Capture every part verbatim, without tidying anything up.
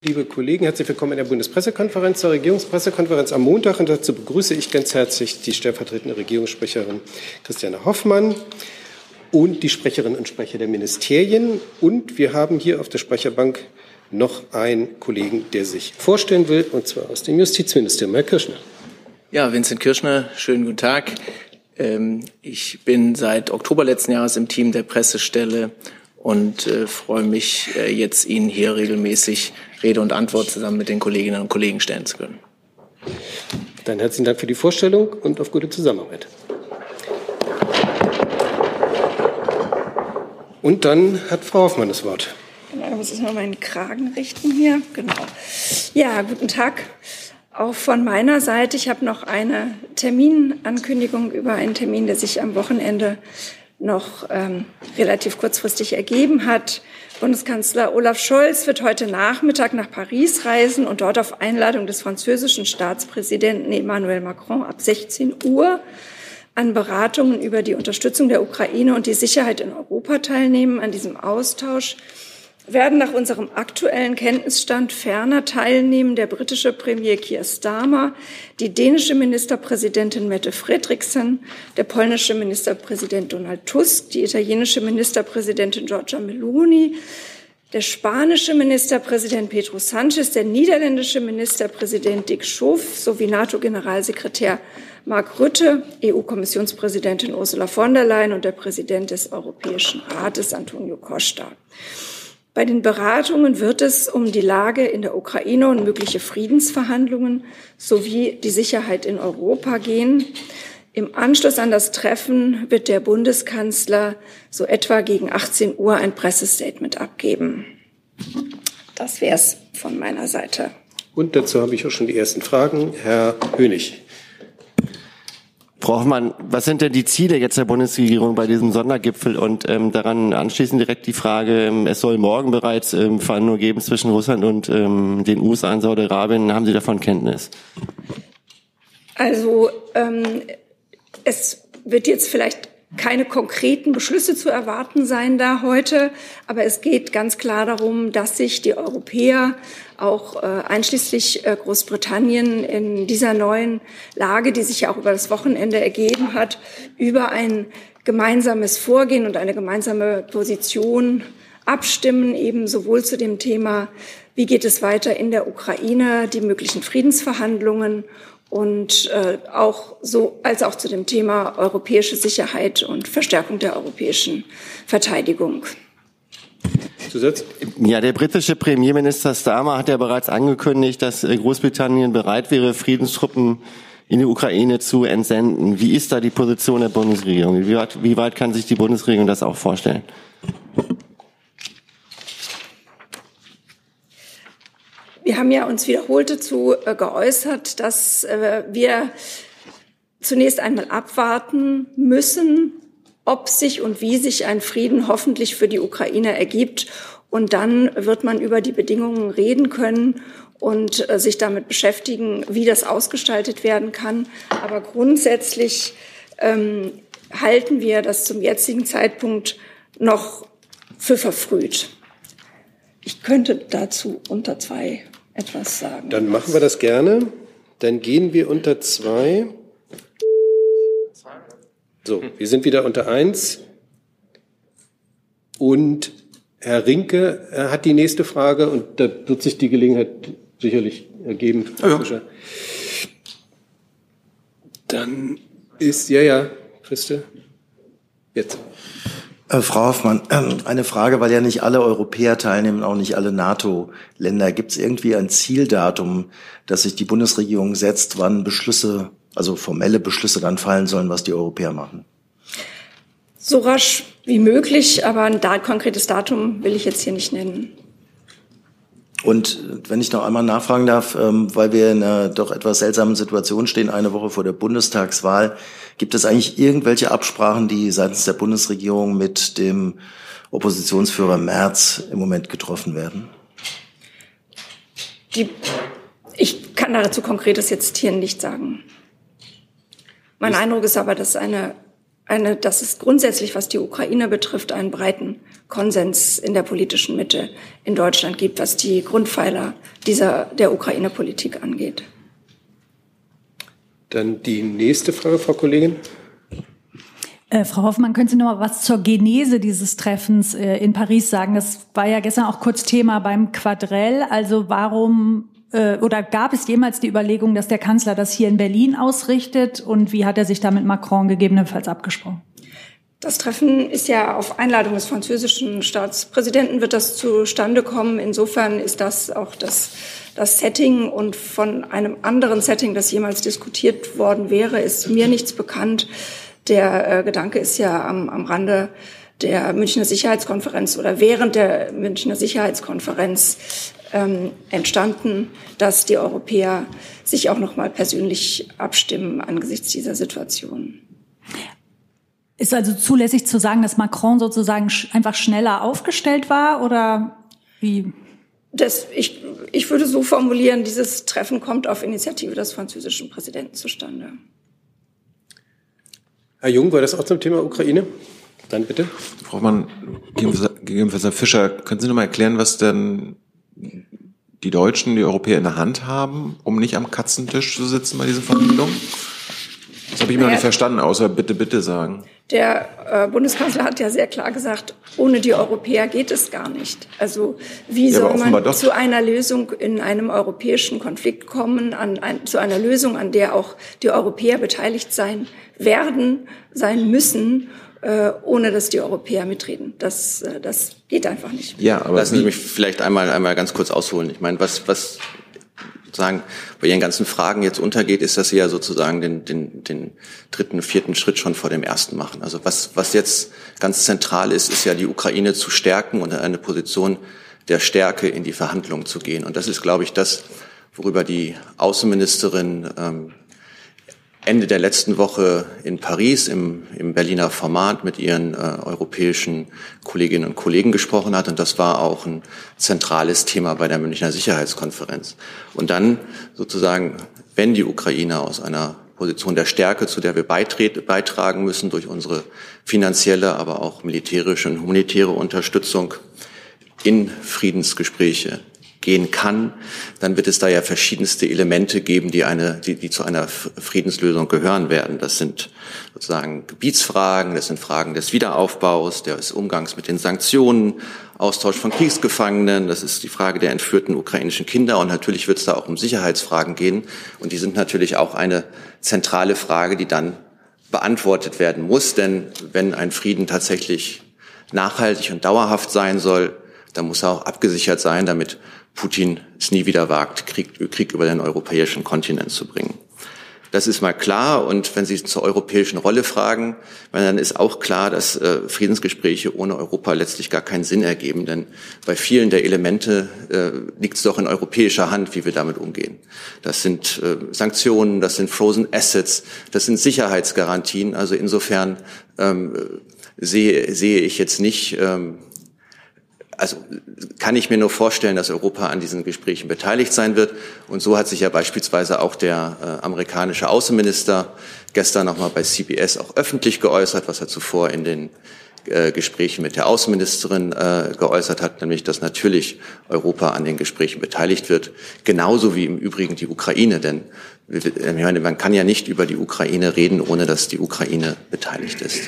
Liebe Kollegen, herzlich willkommen in der Bundespressekonferenz, zur Regierungspressekonferenz am Montag. Und dazu begrüße ich ganz herzlich die stellvertretende Regierungssprecherin Christiane Hoffmann und die Sprecherinnen und Sprecher der Ministerien. Und wir haben hier auf der Sprecherbank noch einen Kollegen, der sich vorstellen will, und zwar aus dem Justizministerium, Herr Kirschner. Ja, Vincent Kirschner, schönen guten Tag. Ich bin seit Oktober letzten Jahres im Team der Pressestelle und äh, freue mich, äh, jetzt Ihnen hier regelmäßig Rede und Antwort zusammen mit den Kolleginnen und Kollegen stellen zu können. Dann herzlichen Dank für die Vorstellung und auf gute Zusammenarbeit. Und dann hat Frau Hoffmann das Wort. Genau, da muss ich mal meinen Kragen richten hier. Genau. Ja, guten Tag. Auch von meiner Seite. Ich habe noch eine Terminankündigung über einen Termin, der sich am Wochenende noch ähm, relativ kurzfristig ergeben hat. Bundeskanzler Olaf Scholz wird heute Nachmittag nach Paris reisen und dort auf Einladung des französischen Staatspräsidenten Emmanuel Macron ab sechzehn Uhr an Beratungen über die Unterstützung der Ukraine und die Sicherheit in Europa teilnehmen. An diesem Austausch werden nach unserem aktuellen Kenntnisstand ferner teilnehmen der britische Premier Keir Starmer, die dänische Ministerpräsidentin Mette Frederiksen, der polnische Ministerpräsident Donald Tusk, die italienische Ministerpräsidentin Giorgia Meloni, der spanische Ministerpräsident Pedro Sánchez, der niederländische Ministerpräsident Dick Schoof sowie NATO-Generalsekretär Mark Rutte, E U-Kommissionspräsidentin Ursula von der Leyen und der Präsident des Europäischen Rates Antonio Costa. Bei den Beratungen wird es um die Lage in der Ukraine und mögliche Friedensverhandlungen sowie die Sicherheit in Europa gehen. Im Anschluss an das Treffen wird der Bundeskanzler so etwa gegen achtzehn Uhr ein Pressestatement abgeben. Das wäre es von meiner Seite. Und dazu habe ich auch schon die ersten Fragen. Herr Hönig. Frau Hoffmann, was sind denn die Ziele jetzt der Bundesregierung bei diesem Sondergipfel? Und ähm, daran anschließend direkt die Frage, ähm, es soll morgen bereits ähm, Verhandlungen geben zwischen Russland und ähm, den U S A und Saudi-Arabien. Haben Sie davon Kenntnis? Also ähm, es wird jetzt vielleicht keine konkreten Beschlüsse zu erwarten sein da heute, aber es geht ganz klar darum, dass sich die Europäer, auch äh, einschließlich äh, Großbritannien, in dieser neuen Lage, die sich ja auch über das Wochenende ergeben hat, über ein gemeinsames Vorgehen und eine gemeinsame Position abstimmen, eben sowohl zu dem Thema, wie geht es weiter in der Ukraine, die möglichen Friedensverhandlungen, und äh, auch so als auch zu dem Thema europäische Sicherheit und Verstärkung der europäischen Verteidigung. Zusatz? Ja, der britische Premierminister Starmer hat ja bereits angekündigt, dass Großbritannien bereit wäre, Friedenstruppen in die Ukraine zu entsenden. Wie ist da die Position der Bundesregierung? Wie weit, wie weit kann sich die Bundesregierung das auch vorstellen? Wir haben ja uns wiederholt dazu äh, geäußert, dass äh, wir zunächst einmal abwarten müssen, ob sich und wie sich ein Frieden hoffentlich für die Ukraine ergibt. Und dann wird man über die Bedingungen reden können und äh, sich damit beschäftigen, wie das ausgestaltet werden kann. Aber grundsätzlich ähm, halten wir das zum jetzigen Zeitpunkt noch für verfrüht. Ich könnte dazu unter zwei etwas sagen. Dann machen wir das gerne. Dann gehen wir unter zwei. So, wir sind wieder unter eins. Und Herr Rinke hat die nächste Frage und da wird sich die Gelegenheit sicherlich ergeben. Ja. Dann ist, ja, ja, Christe, jetzt. Frau Hoffmann, eine Frage, weil ja nicht alle Europäer teilnehmen, auch nicht alle NATO-Länder. Gibt es irgendwie ein Zieldatum, das sich die Bundesregierung setzt, wann Beschlüsse, also formelle Beschlüsse dann fallen sollen, was die Europäer machen? So rasch wie möglich, aber ein konkretes Datum will ich jetzt hier nicht nennen. Und wenn ich noch einmal nachfragen darf, weil wir in einer doch etwas seltsamen Situation stehen, eine Woche vor der Bundestagswahl, gibt es eigentlich irgendwelche Absprachen, die seitens der Bundesregierung mit dem Oppositionsführer Merz im Moment getroffen werden? Die, ich kann dazu Konkretes jetzt hier nicht sagen. Mein Eindruck ist aber, dass eine, eine, dass es grundsätzlich, was die Ukraine betrifft, einen breiten Konsens in der politischen Mitte in Deutschland gibt, was die Grundpfeiler dieser, der Ukraine-Politik angeht. Dann die nächste Frage, Frau Kollegin. Äh, Frau Hoffmann, können Sie noch mal was zur Genese dieses Treffens äh, in Paris sagen? Das war ja gestern auch kurz Thema beim Quadrell. Also warum äh, oder gab es jemals die Überlegung, dass der Kanzler das hier in Berlin ausrichtet? Und wie hat er sich da mit Macron gegebenenfalls abgesprochen? Das Treffen ist ja auf Einladung des französischen Staatspräsidenten wird das zustande kommen. Insofern ist das auch das, das Setting, und von einem anderen Setting, das jemals diskutiert worden wäre, ist mir nichts bekannt. Der äh, Gedanke ist ja am, am Rande der Münchner Sicherheitskonferenz oder während der Münchner Sicherheitskonferenz ähm, entstanden, dass die Europäer sich auch noch mal persönlich abstimmen angesichts dieser Situation. Ist also zulässig zu sagen, dass Macron sozusagen einfach schneller aufgestellt war, oder wie? Das, ich, ich würde so formulieren, dieses Treffen kommt auf Initiative des französischen Präsidenten zustande. Herr Jung, war das auch zum Thema Ukraine? Dann bitte. Frau Hoffmann, gegebenenfalls Herr Fischer, können Sie noch mal erklären, was denn die Deutschen, die Europäer in der Hand haben, um nicht am Katzentisch zu sitzen bei dieser Verhandlung? Das habe ich mir noch nicht verstanden, außer bitte, bitte sagen. Der äh, Bundeskanzler hat ja sehr klar gesagt, ohne die Europäer geht es gar nicht. Also wie ja, soll man doch zu einer Lösung in einem europäischen Konflikt kommen, an ein, zu einer Lösung, an der auch die Europäer beteiligt sein werden, sein müssen, äh, ohne dass die Europäer mitreden. Das, äh, das geht einfach nicht. Ja, aber lassen Sie mich vielleicht einmal, einmal ganz kurz ausholen. Ich meine, was, was sozusagen bei Ihren ganzen Fragen jetzt untergeht, ist, dass Sie ja sozusagen den, den, den dritten, vierten Schritt schon vor dem ersten machen. Also was, was jetzt ganz zentral ist, ist ja die Ukraine zu stärken und in eine Position der Stärke in die Verhandlungen zu gehen. Und das ist, glaube ich, das, worüber die Außenministerin ähm, Ende der letzten Woche in Paris im, im Berliner Format mit ihren äh, europäischen Kolleginnen und Kollegen gesprochen hat. Und das war auch ein zentrales Thema bei der Münchner Sicherheitskonferenz. Und dann sozusagen, wenn die Ukraine aus einer Position der Stärke, zu der wir beitragen müssen durch unsere finanzielle, aber auch militärische und humanitäre Unterstützung in Friedensgespräche gehen kann, dann wird es da ja verschiedenste Elemente geben, die eine, die, die zu einer Friedenslösung gehören werden. Das sind sozusagen Gebietsfragen, das sind Fragen des Wiederaufbaus, des Umgangs mit den Sanktionen, Austausch von Kriegsgefangenen, das ist die Frage der entführten ukrainischen Kinder, und natürlich wird es da auch um Sicherheitsfragen gehen, und die sind natürlich auch eine zentrale Frage, die dann beantwortet werden muss, denn wenn ein Frieden tatsächlich nachhaltig und dauerhaft sein soll, dann muss er auch abgesichert sein, damit Putin es nie wieder wagt, Krieg, Krieg über den europäischen Kontinent zu bringen. Das ist mal klar. Und wenn Sie zur europäischen Rolle fragen, dann ist auch klar, dass äh, Friedensgespräche ohne Europa letztlich gar keinen Sinn ergeben. Denn bei vielen der Elemente äh, liegt es doch in europäischer Hand, wie wir damit umgehen. Das sind äh, Sanktionen, das sind Frozen Assets, das sind Sicherheitsgarantien. Also insofern ähm, sehe, sehe ich jetzt nicht, ähm, Also kann ich mir nur vorstellen, dass Europa an diesen Gesprächen beteiligt sein wird. Und so hat sich ja beispielsweise auch der äh, amerikanische Außenminister gestern nochmal bei C B S auch öffentlich geäußert, was er zuvor in den äh, Gesprächen mit der Außenministerin äh, geäußert hat, nämlich dass natürlich Europa an den Gesprächen beteiligt wird, genauso wie im Übrigen die Ukraine. Denn ich meine, man kann ja nicht über die Ukraine reden, ohne dass die Ukraine beteiligt ist.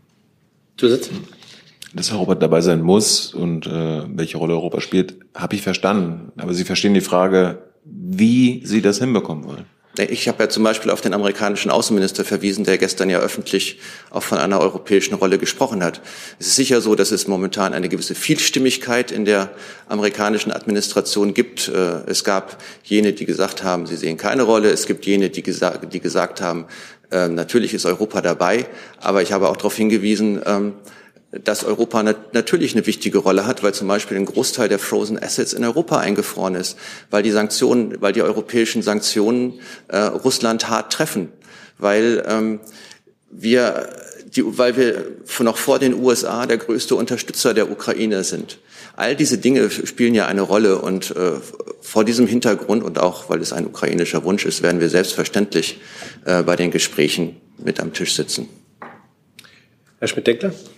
Zusatz? Dass Europa dabei sein muss und äh, welche Rolle Europa spielt, habe ich verstanden. Aber Sie verstehen die Frage, wie Sie das hinbekommen wollen. Ich habe ja zum Beispiel auf den amerikanischen Außenminister verwiesen, der gestern ja öffentlich auch von einer europäischen Rolle gesprochen hat. Es ist sicher so, dass es momentan eine gewisse Vielstimmigkeit in der amerikanischen Administration gibt. Es gab jene, die gesagt haben, sie sehen keine Rolle. Es gibt jene, die gesagt, die gesagt haben, natürlich ist Europa dabei. Aber ich habe auch darauf hingewiesen, dass Europa nat- natürlich eine wichtige Rolle hat, weil zum Beispiel ein Großteil der Frozen Assets in Europa eingefroren ist, weil die Sanktionen, weil die europäischen Sanktionen äh, Russland hart treffen, weil ähm, wir, die, weil wir noch vor den U S A der größte Unterstützer der Ukraine sind. All diese Dinge spielen ja eine Rolle, und äh, vor diesem Hintergrund und auch, weil es ein ukrainischer Wunsch ist, werden wir selbstverständlich äh, bei den Gesprächen mit am Tisch sitzen. Herr Schmidt-Denkler?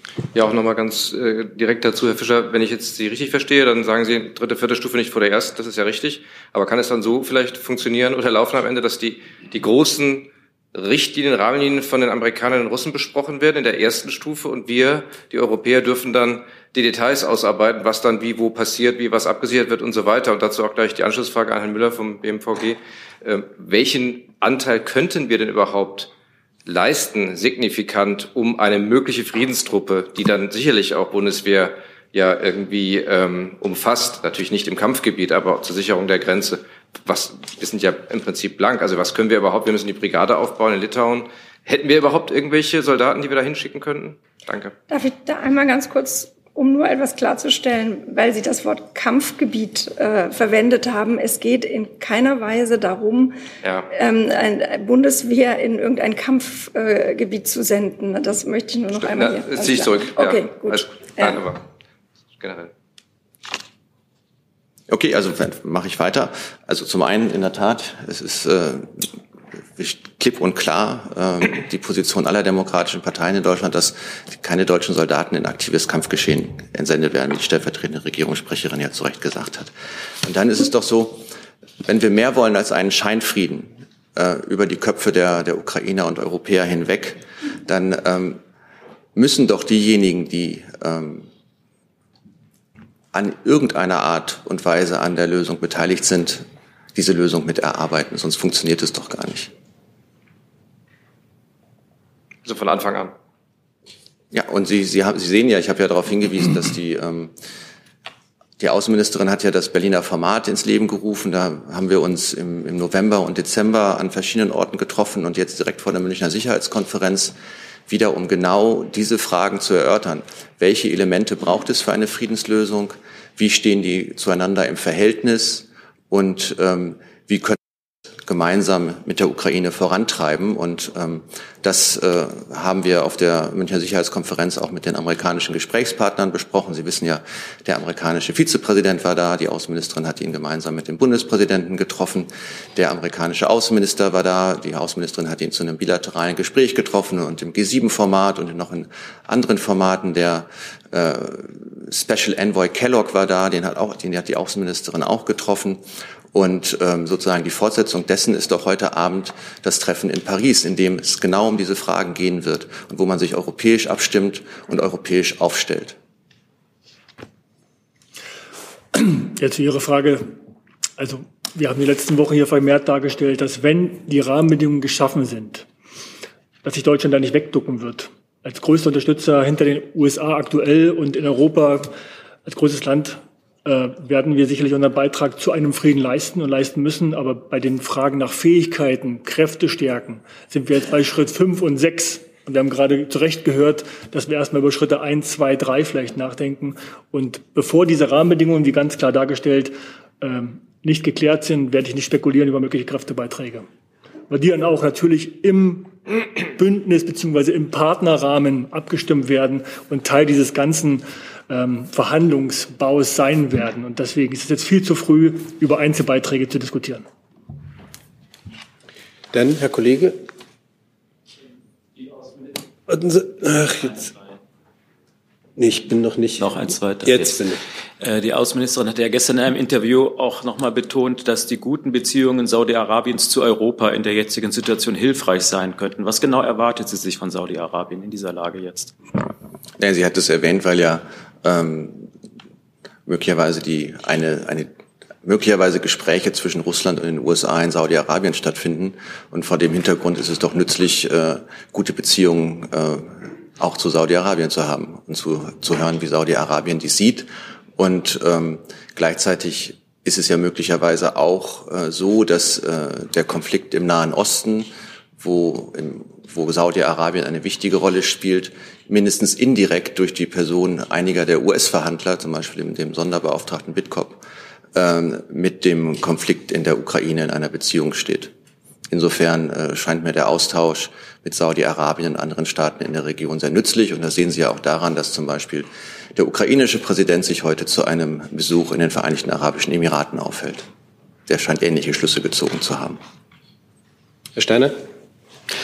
Ja, auch nochmal ganz äh, direkt dazu, Herr Fischer, wenn ich jetzt Sie richtig verstehe, dann sagen Sie dritte, vierte Stufe nicht vor der ersten, das ist ja richtig. Aber kann es dann so vielleicht funktionieren oder laufen am Ende, dass die, die großen Richtlinien, Rahmenlinien von den Amerikanern und Russen besprochen werden in der ersten Stufe und wir, die Europäer, dürfen dann die Details ausarbeiten, was dann wie wo passiert, wie was abgesichert wird und so weiter. Und dazu auch gleich die Anschlussfrage an Herrn Müller vom B M V G. Äh, welchen Anteil könnten wir denn überhaupt leisten, signifikant, um eine mögliche Friedenstruppe, die dann sicherlich auch Bundeswehr ja irgendwie ähm, umfasst, natürlich nicht im Kampfgebiet, aber auch zur Sicherung der Grenze. Was, wir sind ja im Prinzip blank. Also was können wir überhaupt? Wir müssen die Brigade aufbauen in Litauen. Hätten wir überhaupt irgendwelche Soldaten, die wir da hinschicken könnten? Danke. Darf ich da einmal ganz kurz, um nur etwas klarzustellen, weil Sie das Wort Kampfgebiet äh, verwendet haben. Es geht in keiner Weise darum, ja. ähm, ein Bundeswehr in irgendein Kampfgebiet äh, zu senden. Das möchte ich nur noch Stimmt, einmal na, hier. Das ziehe ich zurück. Okay, ja. gut. Also, nein, ja. aber generell. Okay, also mache ich weiter. Also zum einen in der Tat, es ist äh, klipp und klar äh, die Position aller demokratischen Parteien in Deutschland, dass keine deutschen Soldaten in aktives Kampfgeschehen entsendet werden, wie die stellvertretende Regierungssprecherin ja zu Recht gesagt hat. Und dann ist es doch so, wenn wir mehr wollen als einen Scheinfrieden äh, über die Köpfe der, der Ukrainer und Europäer hinweg, dann ähm, müssen doch diejenigen, die ähm, an irgendeiner Art und Weise an der Lösung beteiligt sind, diese Lösung mit erarbeiten. Sonst funktioniert es doch gar nicht. Also von Anfang an. Ja, und Sie, Sie, haben, Sie sehen ja, ich habe ja darauf hingewiesen, dass die, ähm, die Außenministerin hat ja das Berliner Format ins Leben gerufen. Da haben wir uns im, im November und Dezember an verschiedenen Orten getroffen und jetzt direkt vor der Münchner Sicherheitskonferenz wieder, um genau diese Fragen zu erörtern. Welche Elemente braucht es für eine Friedenslösung? Wie stehen die zueinander im Verhältnis? Und ähm, wie können wir gemeinsam mit der Ukraine vorantreiben? Und ähm, das äh, haben wir auf der Münchner Sicherheitskonferenz auch mit den amerikanischen Gesprächspartnern besprochen. Sie wissen ja, der amerikanische Vizepräsident war da, die Außenministerin hat ihn gemeinsam mit dem Bundespräsidenten getroffen. Der amerikanische Außenminister war da, die Außenministerin hat ihn zu einem bilateralen Gespräch getroffen und im G sieben Format und noch in anderen Formaten. Der äh, Special Envoy Kellogg war da, den hat auch, den hat die Außenministerin auch getroffen. Und ähm, sozusagen die Fortsetzung dessen ist doch heute Abend das Treffen in Paris, in dem es genau um diese Fragen gehen wird und wo man sich europäisch abstimmt und europäisch aufstellt. Jetzt zu Ihrer Frage. Also wir haben die letzten Wochen hier vermehrt dargestellt, dass wenn die Rahmenbedingungen geschaffen sind, dass sich Deutschland da nicht wegducken wird. Als größter Unterstützer hinter den U S A aktuell und in Europa als größtes Land äh, werden wir sicherlich unseren Beitrag zu einem Frieden leisten und leisten müssen. Aber bei den Fragen nach Fähigkeiten, Kräftestärken sind wir jetzt bei Schritt fünf und sechs. Und wir haben gerade zu Recht gehört, dass wir erstmal über Schritte eins, zwei, drei vielleicht nachdenken. Und bevor diese Rahmenbedingungen, wie ganz klar dargestellt, äh, nicht geklärt sind, werde ich nicht spekulieren über mögliche Kräftebeiträge. Weil die dann auch natürlich im Bündnis bzw. im Partnerrahmen abgestimmt werden und Teil dieses ganzen ähm, Verhandlungsbaus sein werden. Und deswegen ist es jetzt viel zu früh, über Einzelbeiträge zu diskutieren. Dann, Herr Kollege. Ach, jetzt. Nee, ich bin noch nicht. Noch ein zweiter. Jetzt. jetzt. Die Außenministerin hat ja gestern in einem Interview auch nochmal betont, dass die guten Beziehungen Saudi-Arabiens zu Europa in der jetzigen Situation hilfreich sein könnten. Was genau erwartet sie sich von Saudi-Arabien in dieser Lage jetzt? Ja, sie hat es erwähnt, weil ja ähm, möglicherweise die eine eine möglicherweise Gespräche zwischen Russland und den U S A in Saudi-Arabien stattfinden. Und vor dem Hintergrund ist es doch nützlich, äh, gute Beziehungen äh, auch zu Saudi-Arabien zu haben und zu, zu hören, wie Saudi-Arabien die sieht. Und ähm, gleichzeitig ist es ja möglicherweise auch äh, so, dass äh, der Konflikt im Nahen Osten, wo, im, wo Saudi-Arabien eine wichtige Rolle spielt, mindestens indirekt durch die Person einiger der U S-Verhandler, zum Beispiel mit dem Sonderbeauftragten Witkop, äh, mit dem Konflikt in der Ukraine in einer Beziehung steht. Insofern äh, scheint mir der Austausch mit Saudi-Arabien und anderen Staaten in der Region sehr nützlich. Und das sehen Sie ja auch daran, dass zum Beispiel der ukrainische Präsident sich heute zu einem Besuch in den Vereinigten Arabischen Emiraten aufhält. Der scheint ähnliche Schlüsse gezogen zu haben. Herr Steiner?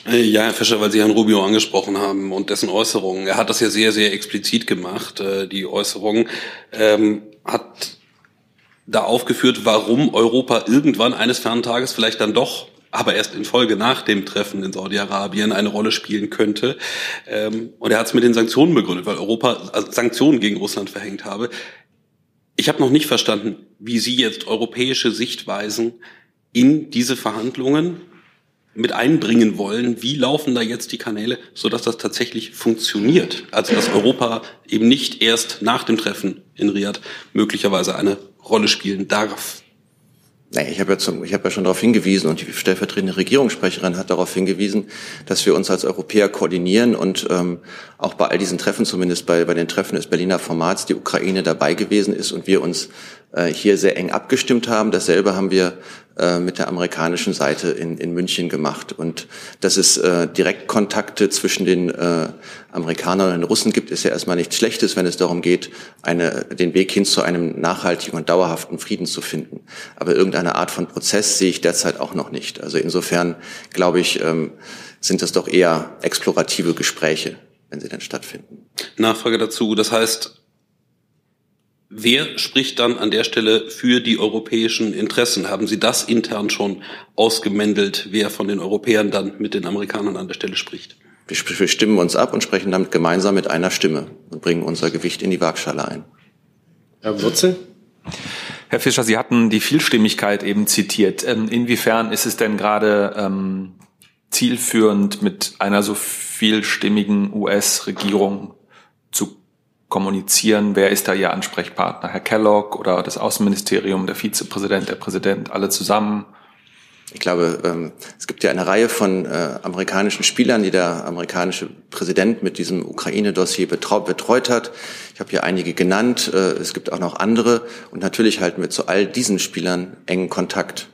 Ja, Herr Fischer, weil Sie Herrn Rubio angesprochen haben und dessen Äußerungen. Er hat das ja sehr, sehr explizit gemacht. Die Äußerung ähm, hat da aufgeführt, warum Europa irgendwann eines fernen Tages vielleicht dann doch, aber erst in Folge nach dem Treffen in Saudi-Arabien eine Rolle spielen könnte. Und er hat es mit den Sanktionen begründet, weil Europa also Sanktionen gegen Russland verhängt habe. Ich habe noch nicht verstanden, wie Sie jetzt europäische Sichtweisen in diese Verhandlungen mit einbringen wollen. Wie laufen da jetzt die Kanäle, sodass das tatsächlich funktioniert? Also dass Europa eben nicht erst nach dem Treffen in Riad möglicherweise eine Rolle spielen darf. Naja, ich habe ja, zum, ich habe ja schon darauf hingewiesen und die stellvertretende Regierungssprecherin hat darauf hingewiesen, dass wir uns als Europäer koordinieren und ähm, auch bei all diesen Treffen, zumindest bei, bei den Treffen des Berliner Formats, die Ukraine dabei gewesen ist und wir uns äh, hier sehr eng abgestimmt haben. Dasselbe haben wir äh, mit der amerikanischen Seite in, in München gemacht. Und dass es äh, Direktkontakte zwischen den äh, Amerikanern und den Russen gibt, ist ja erstmal nichts Schlechtes, wenn es darum geht, eine, den Weg hin zu einem nachhaltigen und dauerhaften Frieden zu finden. Aber irgendeine Art von Prozess sehe ich derzeit auch noch nicht. Also insofern, glaube ich, ähm, sind das doch eher explorative Gespräche, wenn sie denn stattfinden. Nachfrage dazu. Das heißt, wer spricht dann an der Stelle für die europäischen Interessen? Haben Sie das intern schon ausgemändelt, wer von den Europäern dann mit den Amerikanern an der Stelle spricht? Wir stimmen uns ab und sprechen damit gemeinsam mit einer Stimme und bringen unser Gewicht in die Waagschale ein. Herr Wurzel? Herr Fischer, Sie hatten die Vielstimmigkeit eben zitiert. Inwiefern ist es denn gerade ähm, zielführend, mit einer so vielstimmigen U S-Regierung zu kommunizieren? Wer ist da Ihr Ansprechpartner? Herr Kellogg oder das Außenministerium, der Vizepräsident, der Präsident, alle zusammen? Ich glaube, ähm, es gibt ja eine Reihe von äh, amerikanischen Spielern, die der amerikanische Präsident mit diesem Ukraine-Dossier betreut hat. Ich habe hier einige genannt. Äh, es gibt auch noch andere. Und natürlich halten wir zu all diesen Spielern engen Kontakt.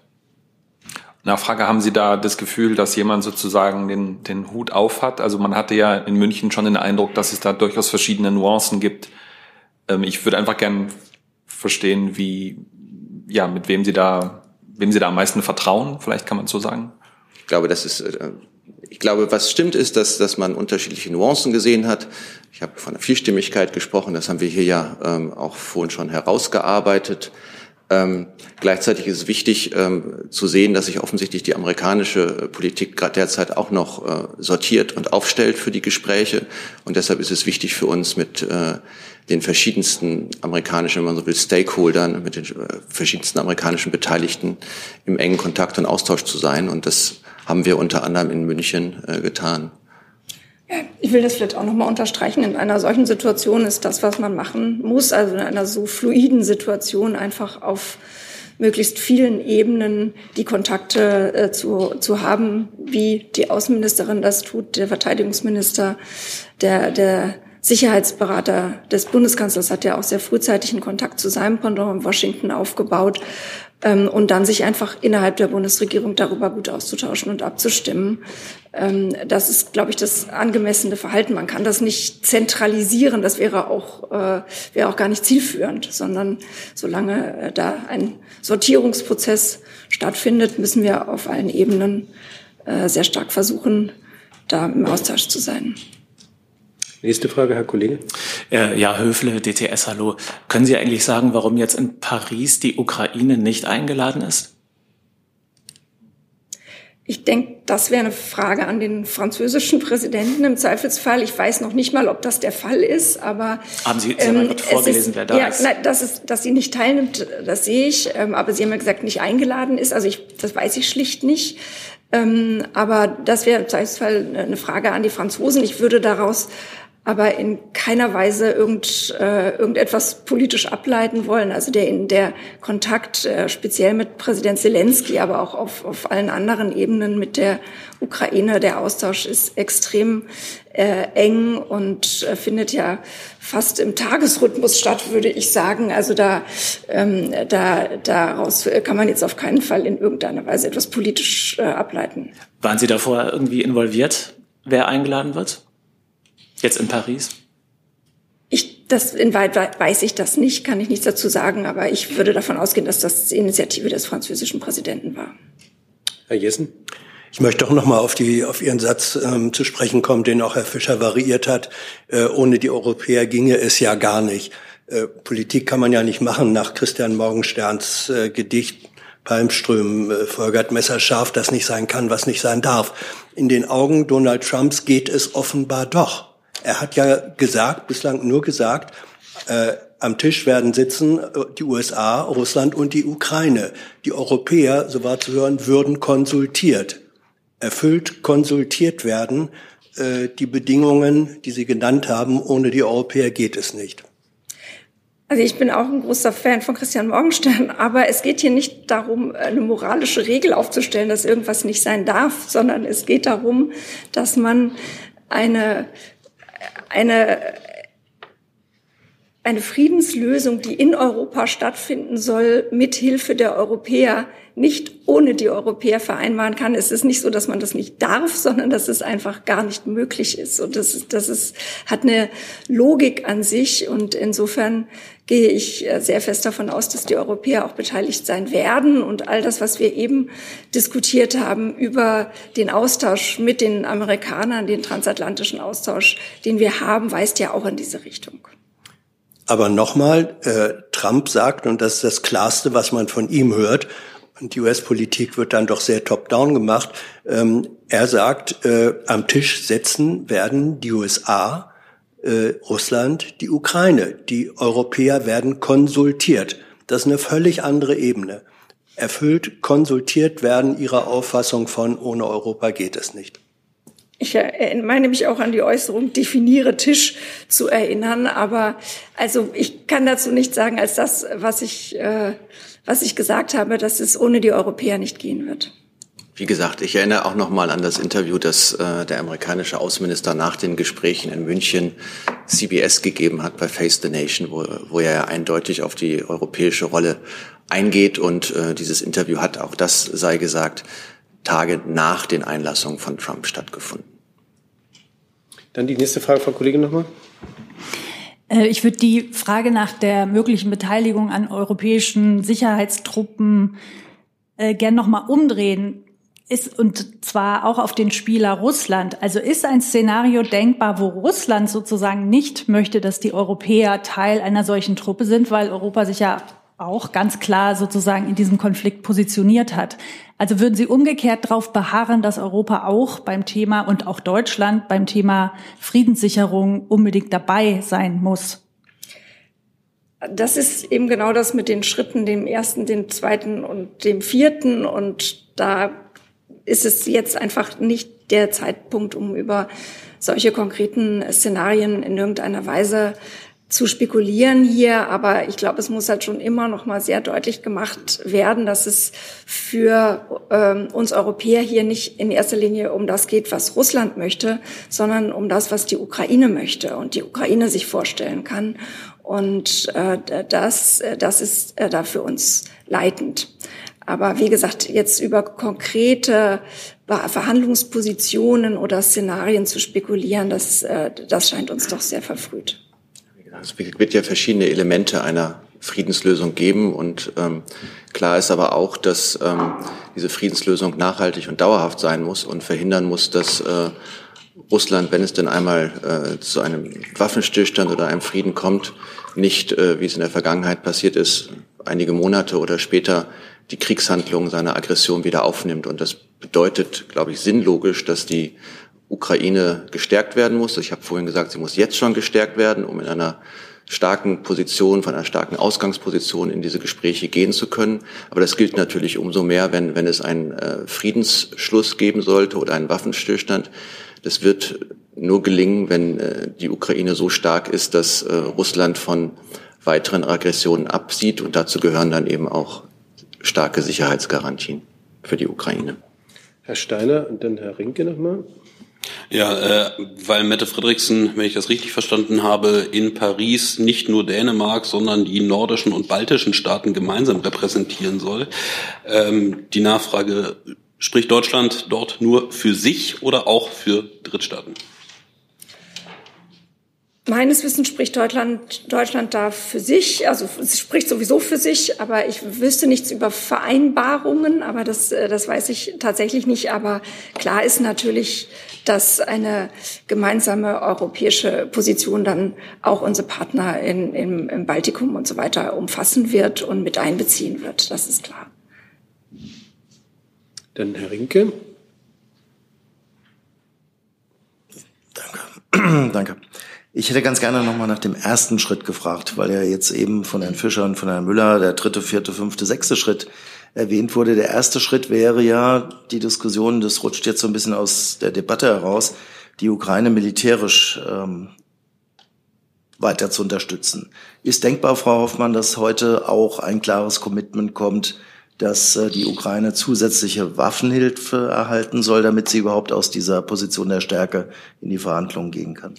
Nachfrage, haben Sie da das Gefühl, dass jemand sozusagen den, den Hut auf hat? Also man hatte ja in München schon den Eindruck, dass es da durchaus verschiedene Nuancen gibt. Ähm, ich würde einfach gern verstehen, wie, ja, mit wem Sie da wem Sie da am meisten vertrauen, vielleicht kann man so sagen? Ich glaube, das ist, ich glaube, was stimmt ist, dass, dass man unterschiedliche Nuancen gesehen hat. Ich habe von der Vielstimmigkeit gesprochen, das haben wir hier ja ähm, auch vorhin schon herausgearbeitet. Ähm, gleichzeitig ist es wichtig ähm, zu sehen, dass sich offensichtlich die amerikanische Politik gerade derzeit auch noch äh, sortiert und aufstellt für die Gespräche. Und deshalb ist es wichtig für uns mit äh, den verschiedensten amerikanischen, wenn man so will, Stakeholdern, mit den verschiedensten amerikanischen Beteiligten im engen Kontakt und Austausch zu sein. Und das haben wir unter anderem in München äh, getan. Ja, ich will das vielleicht auch nochmal unterstreichen. In einer solchen Situation ist das, was man machen muss, also in einer so fluiden Situation einfach auf möglichst vielen Ebenen die Kontakte äh, zu, zu haben, wie die Außenministerin das tut, der Verteidigungsminister, der, der Sicherheitsberater des Bundeskanzlers hat ja auch sehr frühzeitig einen Kontakt zu seinem Pendant in Washington aufgebaut ähm, und dann sich einfach innerhalb der Bundesregierung darüber gut auszutauschen und abzustimmen. Ähm, das ist, glaube ich, das angemessene Verhalten. Man kann das nicht zentralisieren, das wäre auch, äh, wäre auch gar nicht zielführend, sondern solange äh, da ein Sortierungsprozess stattfindet, müssen wir auf allen Ebenen äh, sehr stark versuchen, da im Austausch zu sein. Nächste Frage, Herr Kollege. Äh, ja, Höfle, D T S, hallo. Können Sie eigentlich sagen, warum jetzt in Paris die Ukraine nicht eingeladen ist? Ich denke, das wäre eine Frage an den französischen Präsidenten im Zweifelsfall. Ich weiß noch nicht mal, ob das der Fall ist, aber... Haben Sie, Sie haben ähm, vorgelesen, ist, wer da ja, ist? Nein, das ist, dass sie nicht teilnimmt, das sehe ich. Ähm, aber Sie haben ja gesagt, nicht eingeladen ist. Also ich, das weiß ich schlicht nicht. Ähm, aber das wäre im Zweifelsfall eine Frage an die Franzosen. Ich würde daraus aber in keiner Weise irgend, äh, irgendetwas politisch ableiten wollen. Also der, der Kontakt äh, speziell mit Präsident Zelensky, aber auch auf, auf allen anderen Ebenen mit der Ukraine, der Austausch ist extrem äh, eng und äh, findet ja fast im Tagesrhythmus statt, würde ich sagen. Also da, ähm, da daraus kann man jetzt auf keinen Fall in irgendeiner Weise etwas politisch äh, ableiten. Waren Sie davor irgendwie involviert, wer eingeladen wird? Jetzt in Paris? Ich, das, inwieweit weiß ich das nicht, kann ich nichts dazu sagen, aber ich würde davon ausgehen, dass das die Initiative des französischen Präsidenten war. Herr Jessen? Ich möchte doch noch mal auf die auf Ihren Satz ähm, zu sprechen kommen, den auch Herr Fischer variiert hat. Äh, ohne die Europäer ginge es ja gar nicht. Äh, Politik kann man ja nicht machen nach Christian Morgensterns äh, Gedicht Palmström, äh, folgert messerscharf, das nicht sein kann, was nicht sein darf. In den Augen Donald Trumps geht es offenbar doch. Er hat ja gesagt, bislang nur gesagt, äh, am Tisch werden sitzen die U S A, Russland und die Ukraine. Die Europäer, so war zu hören, würden konsultiert. Erfüllt konsultiert werden. Äh, die Bedingungen, die Sie genannt haben, ohne die Europäer geht es nicht. Also ich bin auch ein großer Fan von Christian Morgenstern, aber es geht hier nicht darum, eine moralische Regel aufzustellen, dass irgendwas nicht sein darf, sondern es geht darum, dass man eine, eine, eine Friedenslösung, die in Europa stattfinden soll, mit Hilfe der Europäer nicht ohne die Europäer vereinbaren kann. Es ist nicht so, dass man das nicht darf, sondern dass es einfach gar nicht möglich ist. Und das ist, das ist, hat eine Logik an sich. Und insofern gehe ich sehr fest davon aus, dass die Europäer auch beteiligt sein werden. Und all das, was wir eben diskutiert haben über den Austausch mit den Amerikanern, den transatlantischen Austausch, den wir haben, weist ja auch in diese Richtung. Aber nochmal, äh, Trump sagt, und das ist das Klarste, was man von ihm hört, und die U S-Politik wird dann doch sehr top-down gemacht, ähm, er sagt, äh, am Tisch setzen werden die U S A, äh, Russland, die Ukraine. Die Europäer werden konsultiert. Das ist eine völlig andere Ebene. Erfüllt, konsultiert werden ihrer Auffassung von, ohne Europa geht es nicht. Ich meine mich auch an die Äußerung, definiere Tisch zu erinnern. Aber also ich kann dazu nichts sagen als das, was ich, äh, was ich gesagt habe, dass es ohne die Europäer nicht gehen wird. Wie gesagt, ich erinnere auch noch mal an das Interview, das äh, der amerikanische Außenminister nach den Gesprächen in München C B S gegeben hat bei Face the Nation, wo, wo er eindeutig auf die europäische Rolle eingeht. Und äh, dieses Interview hat, auch das sei gesagt, Tage nach den Einlassungen von Trump stattgefunden. Dann die nächste Frage, Frau Kollegin, nochmal. Ich würde die Frage nach der möglichen Beteiligung an europäischen Sicherheitstruppen äh, gern nochmal umdrehen. Ist, und zwar auch auf den Spieler Russland. Also ist ein Szenario denkbar, wo Russland sozusagen nicht möchte, dass die Europäer Teil einer solchen Truppe sind, weil Europa sich ja auch ganz klar sozusagen in diesem Konflikt positioniert hat. Also würden Sie umgekehrt darauf beharren, dass Europa auch beim Thema und auch Deutschland beim Thema Friedenssicherung unbedingt dabei sein muss? Das ist eben genau das mit den Schritten, dem ersten, dem zweiten und dem vierten. Und da ist es jetzt einfach nicht der Zeitpunkt, um über solche konkreten Szenarien in irgendeiner Weise zu spekulieren hier, aber ich glaube, es muss halt schon immer noch mal sehr deutlich gemacht werden, dass es für ähm, uns Europäer hier nicht in erster Linie um das geht, was Russland möchte, sondern um das, was die Ukraine möchte und die Ukraine sich vorstellen kann. Und äh, das, das ist äh, da für uns leitend. Aber wie gesagt, jetzt über konkrete Verhandlungspositionen oder Szenarien zu spekulieren, das, äh, das scheint uns doch sehr verfrüht. Es wird ja verschiedene Elemente einer Friedenslösung geben und ähm, klar ist aber auch, dass ähm, diese Friedenslösung nachhaltig und dauerhaft sein muss und verhindern muss, dass äh, Russland, wenn es denn einmal äh, zu einem Waffenstillstand oder einem Frieden kommt, nicht, äh, wie es in der Vergangenheit passiert ist, einige Monate oder später die Kriegshandlungen seiner Aggression wieder aufnimmt. Und das bedeutet, glaube ich, sinnlogisch, dass die Ukraine gestärkt werden muss. Ich habe vorhin gesagt, sie muss jetzt schon gestärkt werden, um in einer starken Position, von einer starken Ausgangsposition in diese Gespräche gehen zu können. Aber das gilt natürlich umso mehr, wenn, wenn es einen äh, Friedensschluss geben sollte oder einen Waffenstillstand. Das wird nur gelingen, wenn äh, die Ukraine so stark ist, dass äh, Russland von weiteren Aggressionen absieht. Und dazu gehören dann eben auch starke Sicherheitsgarantien für die Ukraine. Herr Steiner und dann Herr Rinke nochmal. Ja, äh, weil Mette Frederiksen, wenn ich das richtig verstanden habe, in Paris nicht nur Dänemark, sondern die nordischen und baltischen Staaten gemeinsam repräsentieren soll. Ähm, die Nachfrage, spricht Deutschland dort nur für sich oder auch für Drittstaaten? Meines Wissens spricht Deutschland, Deutschland da für sich, also es spricht sowieso für sich, aber ich wüsste nichts über Vereinbarungen, aber das, das weiß ich tatsächlich nicht. Aber klar ist natürlich, dass eine gemeinsame europäische Position dann auch unsere Partner in, im, im Baltikum und so weiter umfassen wird und mit einbeziehen wird. Das ist klar. Dann Herr Rinke. Danke. Danke. Ich hätte ganz gerne nochmal nach dem ersten Schritt gefragt, weil ja jetzt eben von Herrn Fischer und von Herrn Müller der dritte, vierte, fünfte, sechste Schritt erwähnt wurde. Der erste Schritt wäre ja die Diskussion, das rutscht jetzt so ein bisschen aus der Debatte heraus, die Ukraine militärisch ähm, weiter zu unterstützen. Ist denkbar, Frau Hoffmann, dass heute auch ein klares Commitment kommt, dass äh, die Ukraine zusätzliche Waffenhilfe erhalten soll, damit sie überhaupt aus dieser Position der Stärke in die Verhandlungen gehen kann?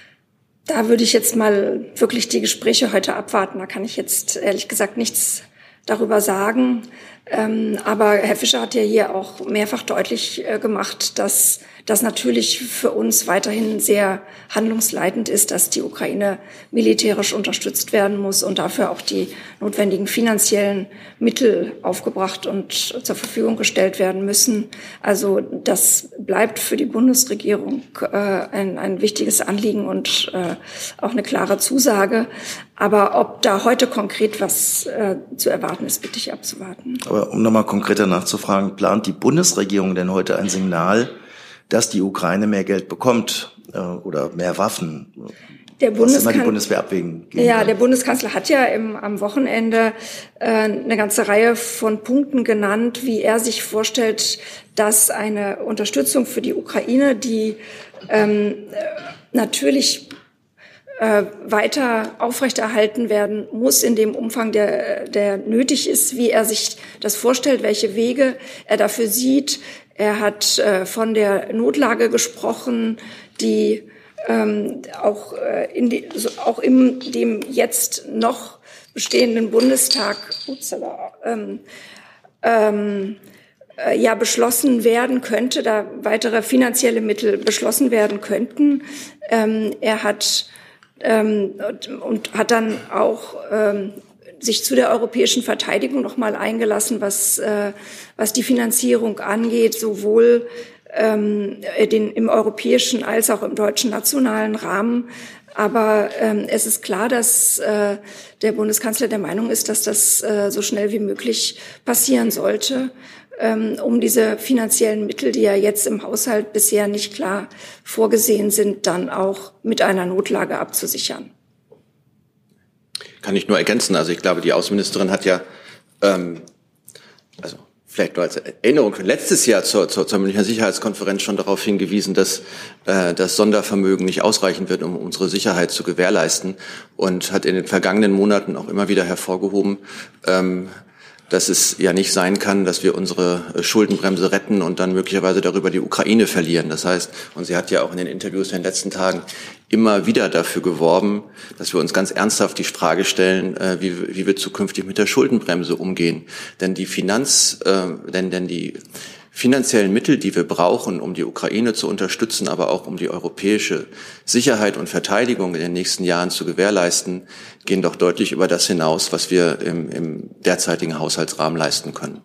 Da würde ich jetzt mal wirklich die Gespräche heute abwarten. Da kann ich jetzt ehrlich gesagt nichts darüber sagen. Ähm, aber Herr Fischer hat ja hier auch mehrfach deutlich äh, gemacht, dass das natürlich für uns weiterhin sehr handlungsleitend ist, dass die Ukraine militärisch unterstützt werden muss und dafür auch die notwendigen finanziellen Mittel aufgebracht und zur Verfügung gestellt werden müssen. Also das bleibt für die Bundesregierung äh, ein, ein wichtiges Anliegen und äh, auch eine klare Zusage. Aber ob da heute konkret was äh, zu erwarten ist, bitte ich abzuwarten. Aber um nochmal konkreter nachzufragen, plant die Bundesregierung denn heute ein Signal, dass die Ukraine mehr Geld bekommt äh, oder mehr Waffen? Der Bundeskan- die Bundeswehr abwägen. Ja, der Bundeskanzler hat ja im, am Wochenende äh, eine ganze Reihe von Punkten genannt, wie er sich vorstellt, dass eine Unterstützung für die Ukraine, die ähm, natürlich äh, weiter aufrechterhalten werden muss in dem Umfang, der, der nötig ist, wie er sich das vorstellt, welche Wege er dafür sieht. Er hat äh, von der Notlage gesprochen, die ähm, auch, äh, in die, so, auch in dem jetzt noch bestehenden Bundestag upsala, ähm, ähm, äh, ja beschlossen werden könnte, da weitere finanzielle Mittel beschlossen werden könnten. Ähm, er hat ähm, und, und hat dann auch ähm, sich zu der europäischen Verteidigung noch mal eingelassen, was äh, was die Finanzierung angeht, sowohl ähm, den im europäischen als auch im deutschen nationalen Rahmen. Aber ähm, es ist klar, dass äh, der Bundeskanzler der Meinung ist, dass das äh, so schnell wie möglich passieren sollte, ähm, um diese finanziellen Mittel, die ja jetzt im Haushalt bisher nicht klar vorgesehen sind, dann auch mit einer Notlage abzusichern. Kann ich nur ergänzen. Also ich glaube, die Außenministerin hat ja, ähm, also vielleicht nur als Erinnerung, letztes Jahr zur, zur, zur Münchner Sicherheitskonferenz schon darauf hingewiesen, dass äh, das Sondervermögen nicht ausreichen wird, um unsere Sicherheit zu gewährleisten, und hat in den vergangenen Monaten auch immer wieder hervorgehoben, ähm, dass es ja nicht sein kann, dass wir unsere Schuldenbremse retten und dann möglicherweise darüber die Ukraine verlieren. Das heißt, und sie hat ja auch in den Interviews in den letzten Tagen immer wieder dafür geworben, dass wir uns ganz ernsthaft die Frage stellen, äh, wie, wie wir zukünftig mit der Schuldenbremse umgehen. Denn die Finanz, äh, denn, denn die finanziellen Mittel, die wir brauchen, um die Ukraine zu unterstützen, aber auch um die europäische Sicherheit und Verteidigung in den nächsten Jahren zu gewährleisten, gehen doch deutlich über das hinaus, was wir im, im derzeitigen Haushaltsrahmen leisten können.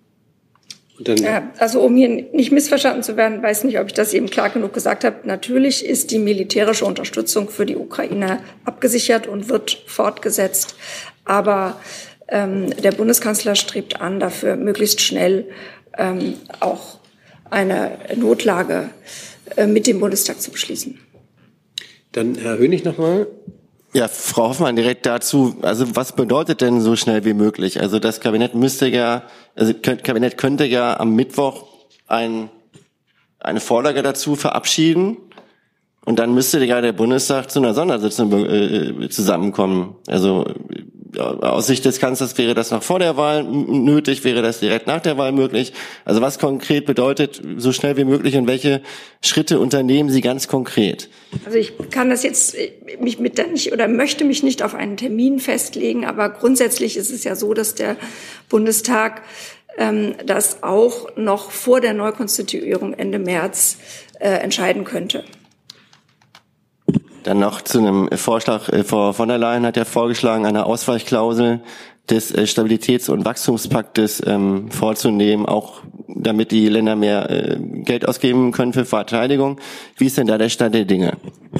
Ja, also um hier nicht missverstanden zu werden, weiß nicht, ob ich das eben klar genug gesagt habe. Natürlich ist die militärische Unterstützung für die Ukraine abgesichert und wird fortgesetzt. Aber ähm, der Bundeskanzler strebt an, dafür möglichst schnell ähm, auch eine Notlage äh, mit dem Bundestag zu beschließen. Dann Herr Hönig nochmal. Ja, Frau Hoffmann, direkt dazu, also was bedeutet denn so schnell wie möglich? Also das Kabinett müsste ja, also das Kabinett könnte ja am Mittwoch ein, eine Vorlage dazu verabschieden und dann müsste ja der Bundestag zu einer Sondersitzung äh, zusammenkommen. Also ja, aus Sicht des Kanzlers wäre das noch vor der Wahl nötig, wäre das direkt nach der Wahl möglich? Also was konkret bedeutet so schnell wie möglich und welche Schritte unternehmen Sie ganz konkret? Also ich kann das jetzt mich mit nicht oder möchte mich nicht auf einen Termin festlegen, aber grundsätzlich ist es ja so, dass der Bundestag ähm, das auch noch vor der Neukonstituierung Ende März äh, entscheiden könnte. Dann noch zu einem Vorschlag. Frau von der Leyen hat ja vorgeschlagen, eine Ausweichklausel des Stabilitäts- und Wachstumspaktes ähm, vorzunehmen, auch damit die Länder mehr äh, Geld ausgeben können für Verteidigung. Wie ist denn da der Stand der Dinge?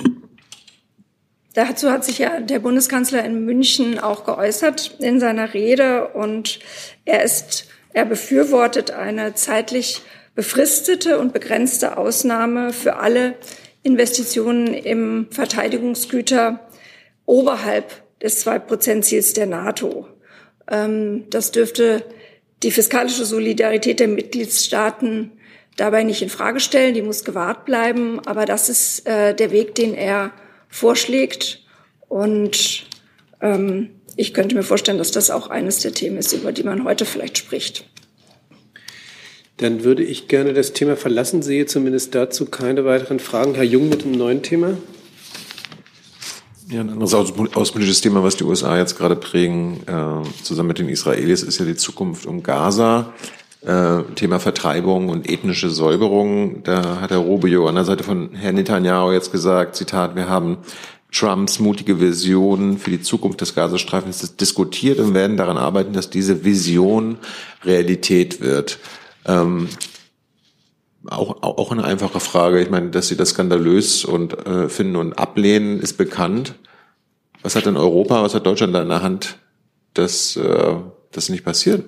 Dazu hat sich ja der Bundeskanzler in München auch geäußert in seiner Rede, und er ist, er befürwortet eine zeitlich befristete und begrenzte Ausnahme für alle Investitionen im Verteidigungsgüter oberhalb des zwei Prozent Ziels der NATO. Das dürfte die fiskalische Solidarität der Mitgliedstaaten dabei nicht in Frage stellen. Die muss gewahrt bleiben. Aber das ist äh, der Weg, den er vorschlägt. Und ähm, ich könnte mir vorstellen, dass das auch eines der Themen ist, über die man heute vielleicht spricht. Dann würde ich gerne das Thema verlassen. Sehe zumindest dazu keine weiteren Fragen. Herr Jung mit dem neuen Thema. Ja, ein anderes außenpolitisches Thema, was die U S A jetzt gerade prägen, äh, zusammen mit den Israelis, ist ja die Zukunft um Gaza. Äh, Thema Vertreibung und ethnische Säuberung. Da hat Herr Rubio an der Seite von Herrn Netanyahu jetzt gesagt, Zitat, wir haben Trumps mutige Vision für die Zukunft des Gazastreifens diskutiert und werden daran arbeiten, dass diese Vision Realität wird. Ähm, Auch, auch eine einfache Frage. Ich meine, dass Sie das skandalös und äh, finden und ablehnen, ist bekannt. Was hat denn Europa, was hat Deutschland da in der Hand, dass äh, das nicht passiert?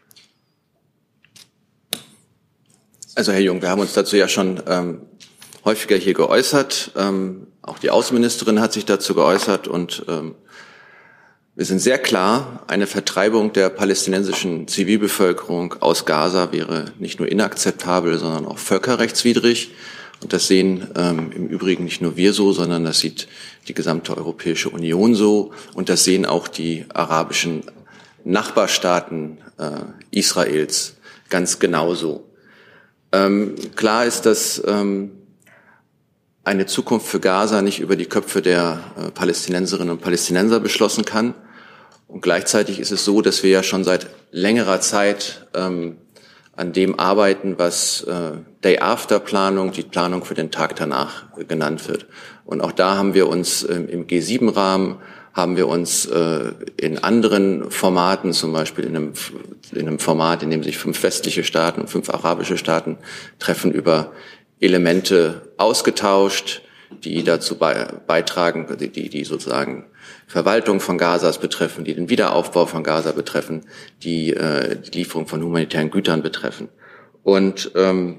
Also Herr Jung, wir haben uns dazu ja schon ähm, häufiger hier geäußert. Ähm, auch die Außenministerin hat sich dazu geäußert, und ähm, wir sind sehr klar, eine Vertreibung der palästinensischen Zivilbevölkerung aus Gaza wäre nicht nur inakzeptabel, sondern auch völkerrechtswidrig. Und das sehen ähm, im Übrigen nicht nur wir so, sondern das sieht die gesamte Europäische Union so. Und das sehen auch die arabischen Nachbarstaaten äh, Israels ganz genauso. Ähm, klar ist, dass ähm, eine Zukunft für Gaza nicht über die Köpfe der äh, Palästinenserinnen und Palästinenser beschlossen kann. Und gleichzeitig ist es so, dass wir ja schon seit längerer Zeit ähm, an dem arbeiten, was äh, Day-After-Planung, die Planung für den Tag danach äh, genannt wird. Und auch da haben wir uns ähm, im G sieben Rahmen, haben wir uns äh, in anderen Formaten, zum Beispiel in einem, in einem Format, in dem sich fünf westliche Staaten und fünf arabische Staaten treffen, über Elemente ausgetauscht, die dazu beitragen, die, die sozusagen Verwaltung von Gazas betreffen, die den Wiederaufbau von Gaza betreffen, die äh, die Lieferung von humanitären Gütern betreffen. Und ähm,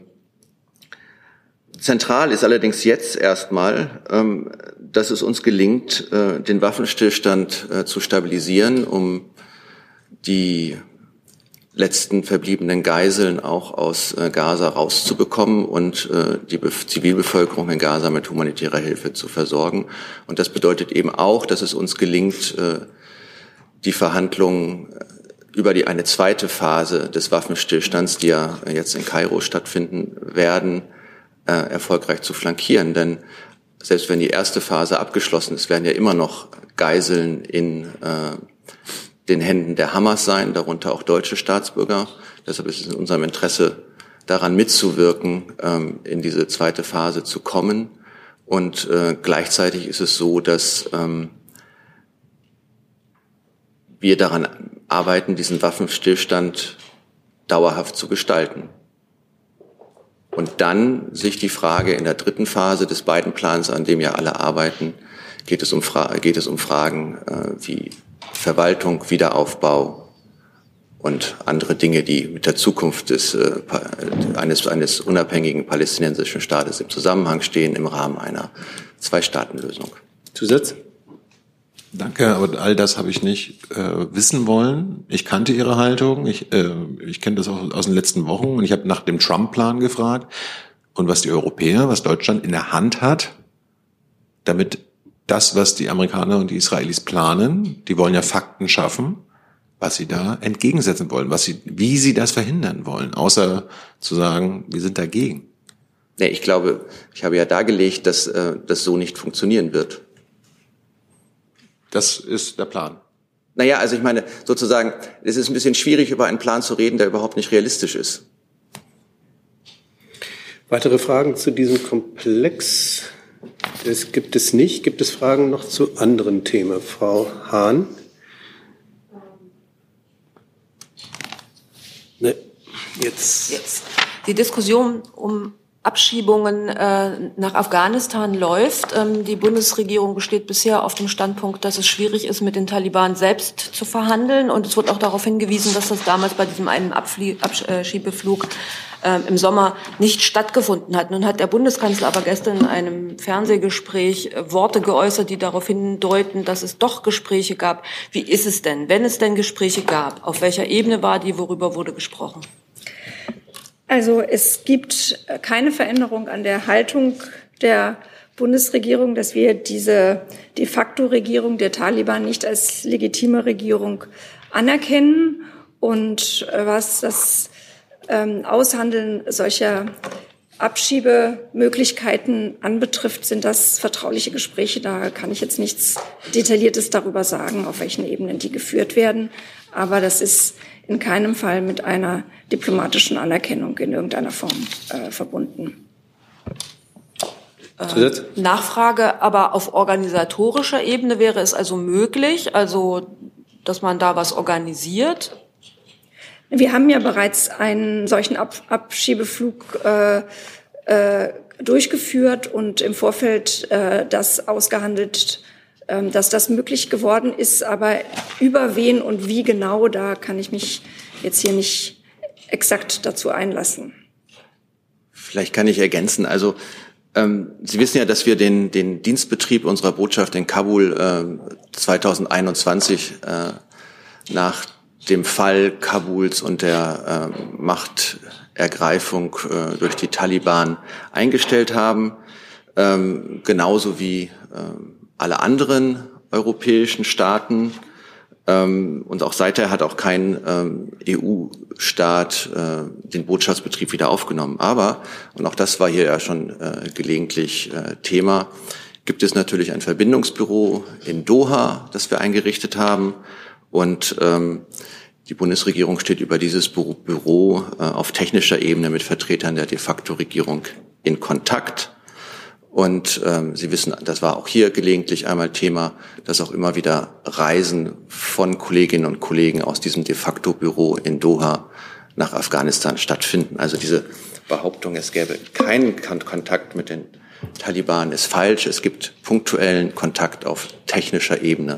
zentral ist allerdings jetzt erstmal, ähm, dass es uns gelingt, äh, den Waffenstillstand äh, zu stabilisieren, um die letzten verbliebenen Geiseln auch aus äh, Gaza rauszubekommen und äh, die Be- Zivilbevölkerung in Gaza mit humanitärer Hilfe zu versorgen. Und das bedeutet eben auch, dass es uns gelingt, äh, die Verhandlungen über die eine zweite Phase des Waffenstillstands, die ja jetzt in Kairo stattfinden werden, äh, erfolgreich zu flankieren. Denn selbst wenn die erste Phase abgeschlossen ist, werden ja immer noch Geiseln in äh, den Händen der Hamas sein, darunter auch deutsche Staatsbürger. Deshalb ist es in unserem Interesse, daran mitzuwirken, ähm, in diese zweite Phase zu kommen. Und äh, gleichzeitig ist es so, dass ähm, wir daran arbeiten, diesen Waffenstillstand dauerhaft zu gestalten. Und dann sich die Frage in der dritten Phase des beiden Plans, an dem ja alle arbeiten, geht es um, Fra- geht es um Fragen äh, wie Verwaltung, Wiederaufbau und andere Dinge, die mit der Zukunft des, äh, eines, eines unabhängigen palästinensischen Staates im Zusammenhang stehen im Rahmen einer Zwei-Staaten-Lösung. Zusatz? Danke, aber all das habe ich nicht äh, wissen wollen. Ich kannte Ihre Haltung, ich, äh, ich kenne das auch aus den letzten Wochen, und ich habe nach dem Trump-Plan gefragt und was die Europäer, was Deutschland in der Hand hat, damit das, was die Amerikaner und die Israelis planen, die wollen ja Fakten schaffen, was sie da entgegensetzen wollen, was sie, wie sie das verhindern wollen, außer zu sagen, wir sind dagegen. Nee, ich glaube, ich habe ja dargelegt, dass äh, das so nicht funktionieren wird. Das ist der Plan. Naja, also ich meine, sozusagen, es ist ein bisschen schwierig, über einen Plan zu reden, der überhaupt nicht realistisch ist. Weitere Fragen zu diesem Komplex? Das gibt es nicht. Gibt es Fragen noch zu anderen Themen? Frau Hahn? Nee. Jetzt. Jetzt. Die Diskussion um Abschiebungen äh, nach Afghanistan läuft. Ähm, die Bundesregierung besteht bisher auf dem Standpunkt, dass es schwierig ist, mit den Taliban selbst zu verhandeln. Und es wird auch darauf hingewiesen, dass das damals bei diesem einen Abflie- Abschiebeflug äh, im Sommer nicht stattgefunden hat. Nun hat der Bundeskanzler aber gestern in einem Fernsehgespräch äh, Worte geäußert, die darauf hindeuten, dass es doch Gespräche gab. Wie ist es denn, wenn es denn Gespräche gab? Auf welcher Ebene war die? Worüber wurde gesprochen? Also es gibt keine Veränderung an der Haltung der Bundesregierung, dass wir diese de facto Regierung der Taliban nicht als legitime Regierung anerkennen. Und was das ähm, Aushandeln solcher Abschiebemöglichkeiten anbetrifft, sind das vertrauliche Gespräche. Da kann ich jetzt nichts Detailliertes darüber sagen, auf welchen Ebenen die geführt werden. Aber das ist in keinem Fall mit einer diplomatischen Anerkennung in irgendeiner Form äh, verbunden. Äh, Nachfrage, aber auf organisatorischer Ebene wäre es also möglich, also dass man da was organisiert? Wir haben ja bereits einen solchen Ab- Abschiebeflug äh, äh, durchgeführt und im Vorfeld äh, das ausgehandelt, äh, dass das möglich geworden ist. Aber über wen und wie genau, da kann ich mich jetzt hier nicht exakt dazu einlassen. Vielleicht kann ich ergänzen. Also ähm, Sie wissen ja, dass wir den, den Dienstbetrieb unserer Botschaft in Kabul äh, zweitausendeinundzwanzig äh, nach dem Fall Kabuls und der äh, Machtergreifung äh, durch die Taliban eingestellt haben, ähm, genauso wie äh, alle anderen europäischen Staaten. Ähm, und auch seither hat auch kein ähm, E U-Staat äh, den Botschaftsbetrieb wieder aufgenommen. Aber, und auch das war hier ja schon äh, gelegentlich äh, Thema, gibt es natürlich ein Verbindungsbüro in Doha, das wir eingerichtet haben. Und ähm, die Bundesregierung steht über dieses Büro, Büro äh, auf technischer Ebene mit Vertretern der de facto Regierung in Kontakt. Und ähm, Sie wissen, das war auch hier gelegentlich einmal Thema, dass auch immer wieder Reisen von Kolleginnen und Kollegen aus diesem de facto Büro in Doha nach Afghanistan stattfinden. Also diese Behauptung, es gäbe keinen Kontakt mit den Taliban, ist falsch. Es gibt punktuellen Kontakt auf technischer Ebene.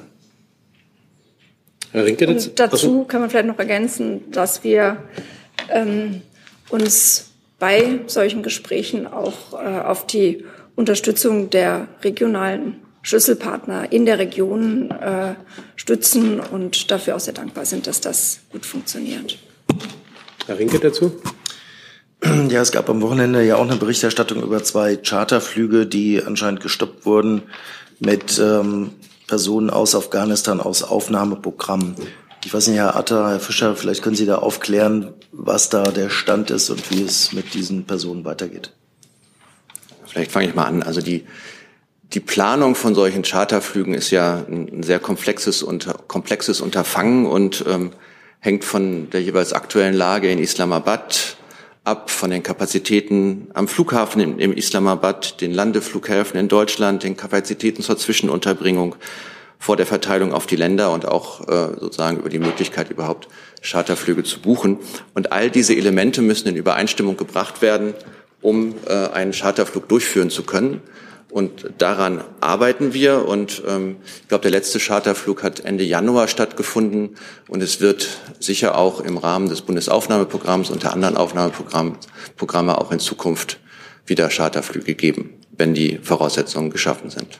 Herr Rinke, und dazu kann man vielleicht noch ergänzen, dass wir ähm, uns bei solchen Gesprächen auch äh, auf die Unterstützung der regionalen Schlüsselpartner in der Region äh, stützen und dafür auch sehr dankbar sind, dass das gut funktioniert. Herr Rinke dazu? Ja, es gab am Wochenende ja auch eine Berichterstattung über zwei Charterflüge, die anscheinend gestoppt wurden mit ähm, Personen aus Afghanistan, aus Aufnahmeprogrammen. Ich weiß nicht, Herr Atter, Herr Fischer, vielleicht können Sie da aufklären, was da der Stand ist und wie es mit diesen Personen weitergeht. Vielleicht fange ich mal an. Also die, die Planung von solchen Charterflügen ist ja ein sehr komplexes, unter, komplexes Unterfangen und ähm, hängt von der jeweils aktuellen Lage in Islamabad ab, von den Kapazitäten am Flughafen in, in Islamabad, den Landeflughäfen in Deutschland, den Kapazitäten zur Zwischenunterbringung vor der Verteilung auf die Länder und auch äh, sozusagen über die Möglichkeit, überhaupt Charterflüge zu buchen. Und all diese Elemente müssen in Übereinstimmung gebracht werden, um äh, einen Charterflug durchführen zu können. Und daran arbeiten wir. Und ähm, ich glaube, der letzte Charterflug hat Ende Januar stattgefunden. Und es wird sicher auch im Rahmen des Bundesaufnahmeprogramms und der anderen Aufnahmeprogramme auch in Zukunft wieder Charterflüge geben, wenn die Voraussetzungen geschaffen sind.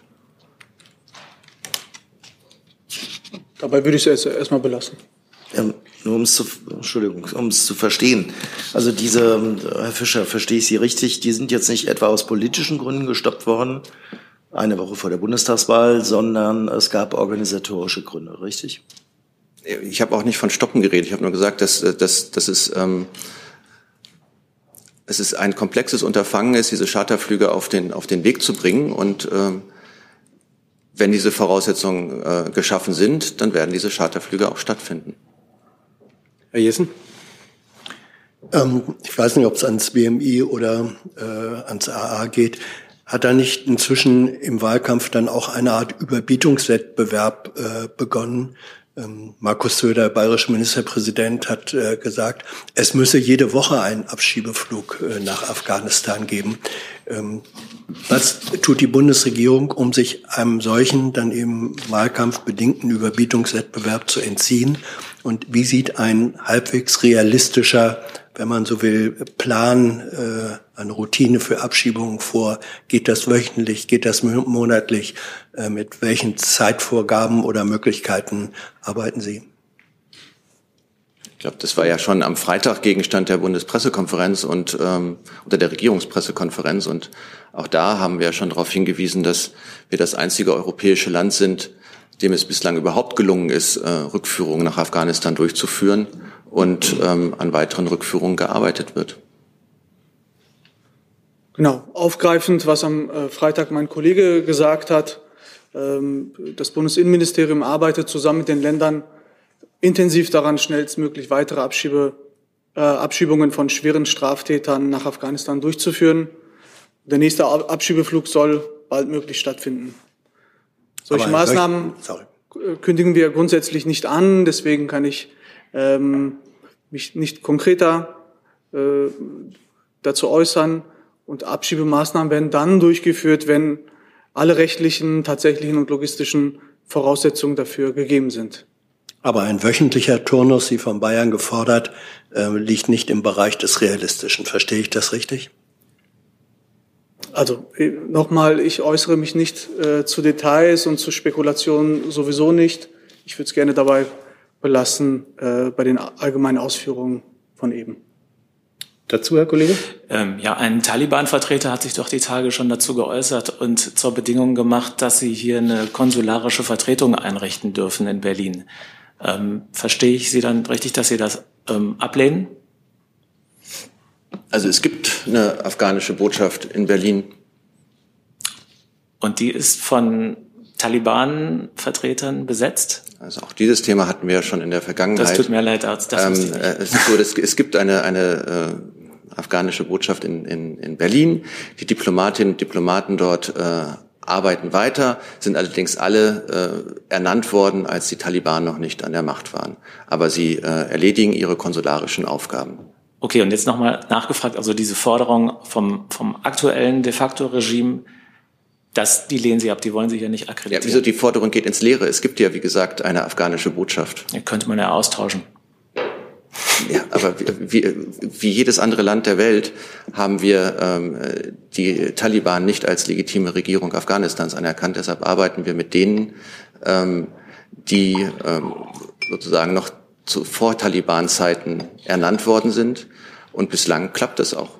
Dabei würde ich es erst mal belassen. Ähm, nur um es zu, Entschuldigung, um es zu verstehen. Also diese, Herr Fischer, verstehe ich Sie richtig, die sind jetzt nicht etwa aus politischen Gründen gestoppt worden, eine Woche vor der Bundestagswahl, sondern es gab organisatorische Gründe, richtig? Ich habe auch nicht von Stoppen geredet. Ich habe nur gesagt, dass, dass, dass es, ähm, es ist ein komplexes Unterfangen ist, diese Charterflüge auf den, auf den Weg zu bringen. Und ähm, wenn diese Voraussetzungen äh, geschaffen sind, dann werden diese Charterflüge auch stattfinden. Herr Jessen? Ähm, ich weiß nicht, ob es ans B M I oder äh, ans A A geht. Hat da nicht inzwischen im Wahlkampf dann auch eine Art Überbietungswettbewerb äh, begonnen? Ähm, Markus Söder, bayerischer Ministerpräsident, hat äh, gesagt, es müsse jede Woche einen Abschiebeflug äh, nach Afghanistan geben. Ähm, was tut die Bundesregierung, um sich einem solchen dann eben wahlkampfbedingten Überbietungswettbewerb zu entziehen? Und wie sieht ein halbwegs realistischer, wenn man so will, Plan, äh, eine Routine für Abschiebungen vor? Geht das wöchentlich? Geht das monatlich? Äh, mit welchen Zeitvorgaben oder Möglichkeiten arbeiten Sie? Ich glaube, das war ja schon am Freitag Gegenstand der Bundespressekonferenz und ähm, oder der Regierungspressekonferenz. Und auch da haben wir schon darauf hingewiesen, dass wir das einzige europäische Land sind, dem es bislang überhaupt gelungen ist, äh, Rückführungen nach Afghanistan durchzuführen und ähm, an weiteren Rückführungen gearbeitet wird. Genau, aufgreifend, was am äh, Freitag mein Kollege gesagt hat. Ähm, das Bundesinnenministerium arbeitet zusammen mit den Ländern intensiv daran, schnellstmöglich weitere Abschiebe, äh, Abschiebungen von schweren Straftätern nach Afghanistan durchzuführen. Der nächste Abschiebeflug soll baldmöglich stattfinden. Solche Aber Maßnahmen sorry. kündigen wir grundsätzlich nicht an, deswegen kann ich ähm, mich nicht konkreter äh, dazu äußern. Und Abschiebemaßnahmen werden dann durchgeführt, wenn alle rechtlichen, tatsächlichen und logistischen Voraussetzungen dafür gegeben sind. Aber ein wöchentlicher Turnus, Sie von Bayern gefordert, äh, liegt nicht im Bereich des Realistischen. Verstehe ich das richtig? Also nochmal, ich äußere mich nicht äh, zu Details und zu Spekulationen sowieso nicht. Ich würde es gerne dabei belassen, äh, bei den allgemeinen Ausführungen von eben. Dazu, Herr Kollege? Ähm, ja, ein Taliban-Vertreter hat sich doch die Tage schon dazu geäußert und zur Bedingung gemacht, dass sie hier eine konsularische Vertretung einrichten dürfen in Berlin. Ähm, verstehe ich Sie dann richtig, dass Sie das ähm, ablehnen? Also es gibt eine afghanische Botschaft in Berlin. Und die ist von Taliban-Vertretern besetzt? Also auch dieses Thema hatten wir ja schon in der Vergangenheit. Das tut mir leid, das ähm, wusste ich nicht. Es ist so, dass, es gibt eine, eine äh, afghanische Botschaft in, in, in Berlin. Die Diplomatinnen und Diplomaten dort äh, arbeiten weiter, sind allerdings alle äh, ernannt worden, als die Taliban noch nicht an der Macht waren. Aber sie äh, erledigen ihre konsularischen Aufgaben. Okay, und jetzt nochmal nachgefragt, also diese Forderung vom, vom aktuellen de facto Regime, das, die lehnen Sie ab, die wollen Sie ja nicht akkreditieren. Ja, wieso die Forderung geht ins Leere? Es gibt ja, wie gesagt, eine afghanische Botschaft. Ja, könnte man ja austauschen. Ja, aber wie, wie jedes andere Land der Welt haben wir ähm, die Taliban nicht als legitime Regierung Afghanistans anerkannt. Deshalb arbeiten wir mit denen, ähm, die ähm, sozusagen noch zu vor Taliban-Zeiten ernannt worden sind. Und bislang klappt es auch.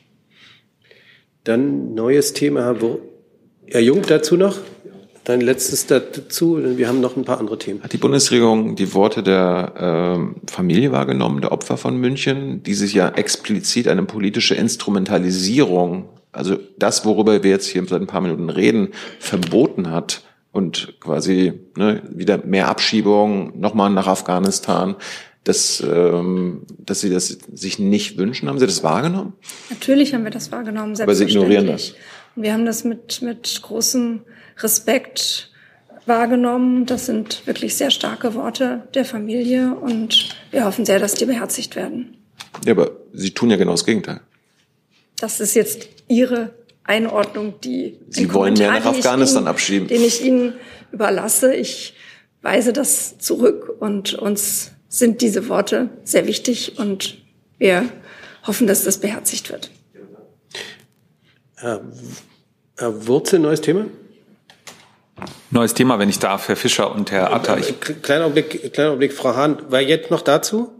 Dann neues Thema, Herr, Wo- Herr Jung, dazu noch? Dein letztes dazu, denn wir haben noch ein paar andere Themen. Hat die Bundesregierung die Worte der ähm, Familie wahrgenommen, der Opfer von München, die sich ja explizit eine politische Instrumentalisierung, also das, worüber wir jetzt hier seit ein paar Minuten reden, verboten hat und quasi ne, wieder mehr Abschiebung, nochmal nach Afghanistan, dass, ähm, dass Sie das sich nicht wünschen? Haben Sie das wahrgenommen? Natürlich haben wir das wahrgenommen, Aber Sie ignorieren selbstverständlich. das. Und wir haben das mit, mit großem Respekt wahrgenommen. Das sind wirklich sehr starke Worte der Familie und wir hoffen sehr, dass die beherzigt werden. Ja, aber Sie tun ja genau das Gegenteil. Das ist jetzt Ihre Einordnung, die Sie wollen mehr nach Afghanistan abschieben. Den ich Ihnen überlasse. Ich weise das zurück und uns sind diese Worte sehr wichtig und wir hoffen, dass das beherzigt wird. Herr, Herr Wurzel, neues Thema? Neues Thema, wenn ich darf, Herr Fischer und Herr Atta. Ich Kleiner Augenblick, kleiner Augenblick, Frau Hahn, war jetzt noch dazu?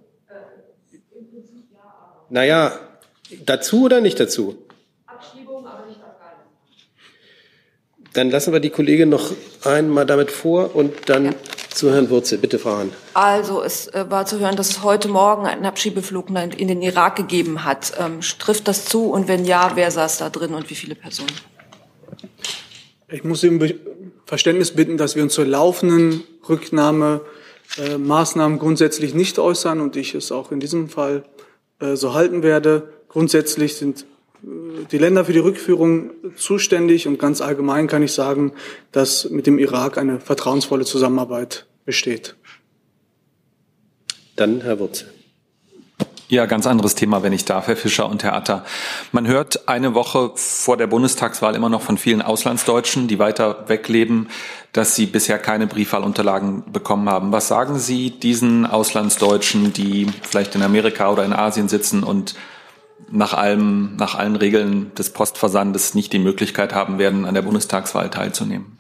Naja, dazu oder nicht dazu? Abschiebung, aber nicht Afghanistan. Dann lassen wir die Kollegin noch einmal damit vor und dann ja. zu Herrn Wurzel. Bitte, Frau Hahn. Also es äh, war zu hören, dass es heute Morgen einen Abschiebeflug in den Irak gegeben hat. Ähm, trifft das zu und wenn ja, wer saß da drin und wie viele Personen? Ich muss um Verständnis bitten, dass wir uns zur laufenden Rücknahme äh, Maßnahmen grundsätzlich nicht äußern und ich es auch in diesem Fall äh, so halten werde. Grundsätzlich sind die Länder für die Rückführung zuständig und ganz allgemein kann ich sagen, dass mit dem Irak eine vertrauensvolle Zusammenarbeit besteht. Dann Herr Wurzel. Ja, ganz anderes Thema, wenn ich darf, Herr Fischer und Herr Atter. Man hört eine Woche vor der Bundestagswahl immer noch von vielen Auslandsdeutschen, die weiter weg leben, dass sie bisher keine Briefwahlunterlagen bekommen haben. Was sagen Sie diesen Auslandsdeutschen, die vielleicht in Amerika oder in Asien sitzen und nach allem, nach allen Regeln des Postversandes nicht die Möglichkeit haben werden, an der Bundestagswahl teilzunehmen?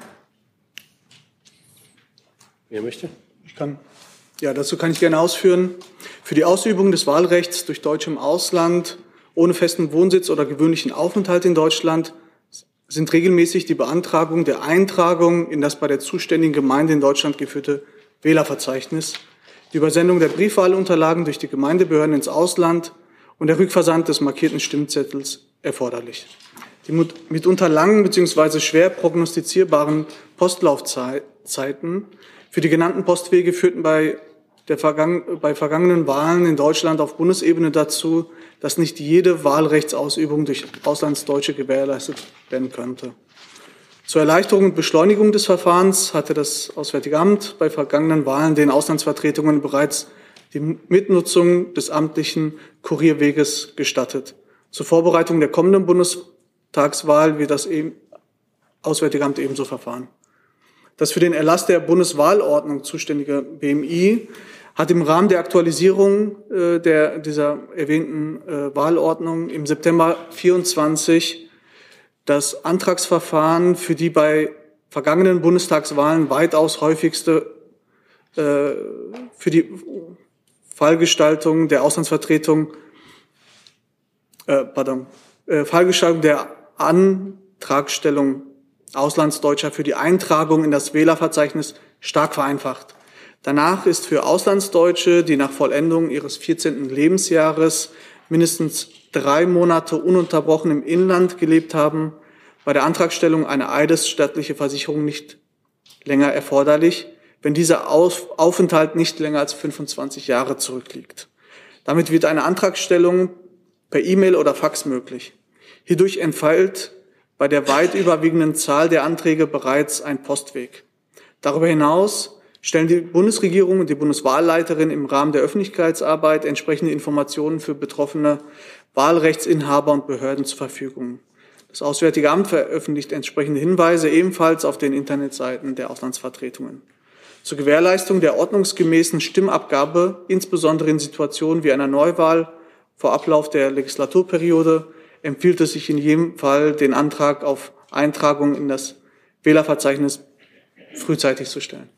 Wer möchte? Ich kann. Ja, dazu kann ich gerne ausführen. Für die Ausübung des Wahlrechts durch Deutsche im Ausland ohne festen Wohnsitz oder gewöhnlichen Aufenthalt in Deutschland sind regelmäßig die Beantragung der Eintragung in das bei der zuständigen Gemeinde in Deutschland geführte Wählerverzeichnis, die Übersendung der Briefwahlunterlagen durch die Gemeindebehörden ins Ausland und der Rückversand des markierten Stimmzettels erforderlich. Die mitunter langen bzw. schwer prognostizierbaren Postlaufzeiten für die genannten Postwege führten bei, der Vergangen, bei vergangenen Wahlen in Deutschland auf Bundesebene dazu, dass nicht jede Wahlrechtsausübung durch Auslandsdeutsche gewährleistet werden könnte. Zur Erleichterung und Beschleunigung des Verfahrens hatte das Auswärtige Amt bei vergangenen Wahlen den Auslandsvertretungen bereits die Mitnutzung des amtlichen Kurierweges gestattet. Zur Vorbereitung der kommenden Bundestagswahl wird das Auswärtige Amt ebenso verfahren. Das für den Erlass der Bundeswahlordnung zuständige B M I hat im Rahmen der Aktualisierung äh, der, dieser erwähnten äh, Wahlordnung im September vierundzwanzig das Antragsverfahren für die bei vergangenen Bundestagswahlen weitaus häufigste äh, für die Fallgestaltung der Auslandsvertretung, äh, pardon, äh, Fallgestaltung der Antragstellung Auslandsdeutscher für die Eintragung in das Wählerverzeichnis stark vereinfacht. Danach ist für Auslandsdeutsche, die nach Vollendung ihres vierzehnten Lebensjahres mindestens drei Monate ununterbrochen im Inland gelebt haben, bei der Antragstellung eine eidesstattliche Versicherung nicht länger erforderlich, wenn dieser Aufenthalt nicht länger als fünfundzwanzig Jahre zurückliegt. Damit wird eine Antragstellung per E-Mail oder Fax möglich. Hierdurch entfällt bei der weit überwiegenden Zahl der Anträge bereits ein Postweg. Darüber hinaus stellen die Bundesregierung und die Bundeswahlleiterin im Rahmen der Öffentlichkeitsarbeit entsprechende Informationen für betroffene Wahlrechtsinhaber und Behörden zur Verfügung. Das Auswärtige Amt veröffentlicht entsprechende Hinweise ebenfalls auf den Internetseiten der Auslandsvertretungen. Zur Gewährleistung der ordnungsgemäßen Stimmabgabe, insbesondere in Situationen wie einer Neuwahl vor Ablauf der Legislaturperiode, empfiehlt es sich in jedem Fall, den Antrag auf Eintragung in das Wählerverzeichnis frühzeitig zu stellen.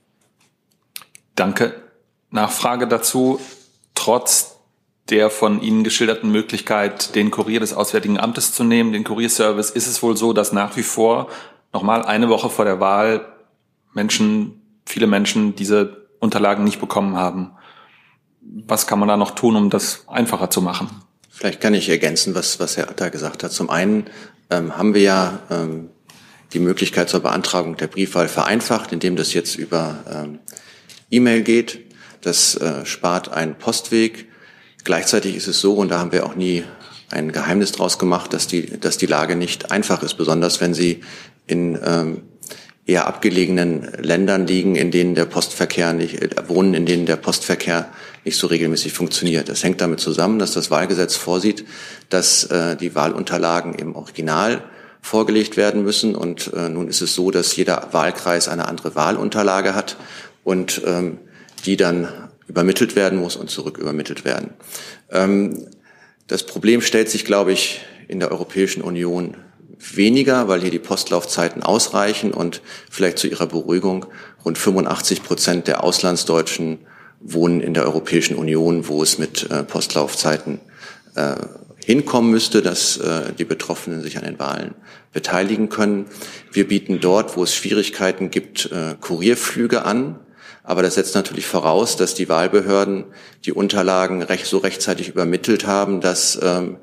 Danke. Nachfrage dazu. Trotz der von Ihnen geschilderten Möglichkeit, den Kurier des Auswärtigen Amtes zu nehmen, den Kurierservice, ist es wohl so, dass nach wie vor nochmal eine Woche vor der Wahl Menschen, viele Menschen diese Unterlagen nicht bekommen haben. Was kann man da noch tun, um das einfacher zu machen? Vielleicht kann ich ergänzen, was, was Herr Atter gesagt hat. Zum einen ähm, haben wir ja ähm, die Möglichkeit zur Beantragung der Briefwahl vereinfacht, indem das jetzt über ähm, E-Mail geht. Das äh, spart einen Postweg. Gleichzeitig ist es so, und da haben wir auch nie ein Geheimnis draus gemacht, dass die, dass die Lage nicht einfach ist, besonders wenn Sie in ähm, eher abgelegenen Ländern liegen, in denen der Postverkehr nicht, äh, wohnen, in denen der Postverkehr nicht so regelmäßig funktioniert. Das hängt damit zusammen, dass das Wahlgesetz vorsieht, dass äh, die Wahlunterlagen im Original vorgelegt werden müssen. Und äh, nun ist es so, dass jeder Wahlkreis eine andere Wahlunterlage hat und ähm, die dann übermittelt werden muss und zurück übermittelt werden. Ähm, das Problem stellt sich, glaube ich, in der Europäischen Union weniger, weil hier die Postlaufzeiten ausreichen und vielleicht zu Ihrer Beruhigung rund fünfundachtzig Prozent der Auslandsdeutschen wohnen in der Europäischen Union, wo es mit äh, Postlaufzeiten äh, hinkommen müsste, dass äh, die Betroffenen sich an den Wahlen beteiligen können. Wir bieten dort, wo es Schwierigkeiten gibt, äh, Kurierflüge an. Aber das setzt natürlich voraus, dass die Wahlbehörden die Unterlagen recht, so rechtzeitig übermittelt haben, dass ähm,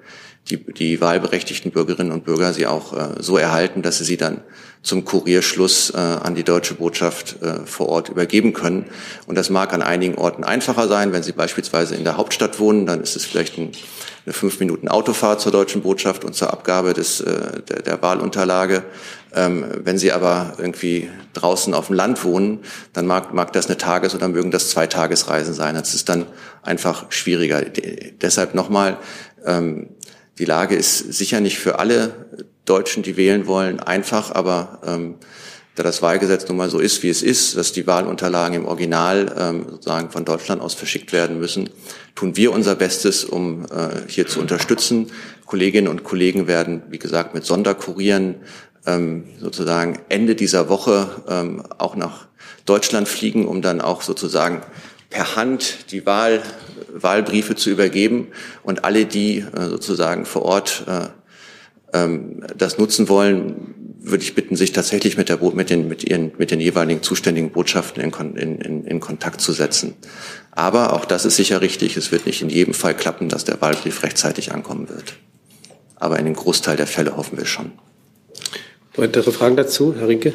die, die wahlberechtigten Bürgerinnen und Bürger sie auch äh, so erhalten, dass sie sie dann zum Kurierschluss äh, an die deutsche Botschaft äh, vor Ort übergeben können. Und das mag an einigen Orten einfacher sein. Wenn Sie beispielsweise in der Hauptstadt wohnen, dann ist es vielleicht ein, eine fünf Minuten Autofahrt zur deutschen Botschaft und zur Abgabe des, äh, der, der Wahlunterlage. Ähm, wenn Sie aber irgendwie draußen auf dem Land wohnen, dann mag, mag das eine Tages- oder mögen das zwei Tagesreisen sein. Das ist dann einfach schwieriger. De- deshalb nochmal, ähm, die Lage ist sicher nicht für alle Deutschen, die wählen wollen, einfach, aber ähm, da das Wahlgesetz nun mal so ist, wie es ist, dass die Wahlunterlagen im Original ähm, sozusagen von Deutschland aus verschickt werden müssen, tun wir unser Bestes, um äh, hier zu unterstützen. Kolleginnen und Kollegen werden, wie gesagt, mit Sonderkurieren ähm, sozusagen Ende dieser Woche ähm, auch nach Deutschland fliegen, um dann auch sozusagen per Hand die Wahl, Wahlbriefe zu übergeben, und alle, die äh, sozusagen vor Ort äh, ähm, das nutzen wollen, würde ich bitten, sich tatsächlich mit der mit den mit ihren mit den jeweiligen zuständigen Botschaften in, in, in, in Kontakt zu setzen. Aber auch das ist sicher richtig. Es wird nicht in jedem Fall klappen, dass der Wahlbrief rechtzeitig ankommen wird. Aber in dem Großteil der Fälle hoffen wir schon. Weitere Fragen dazu, Herr Rinke?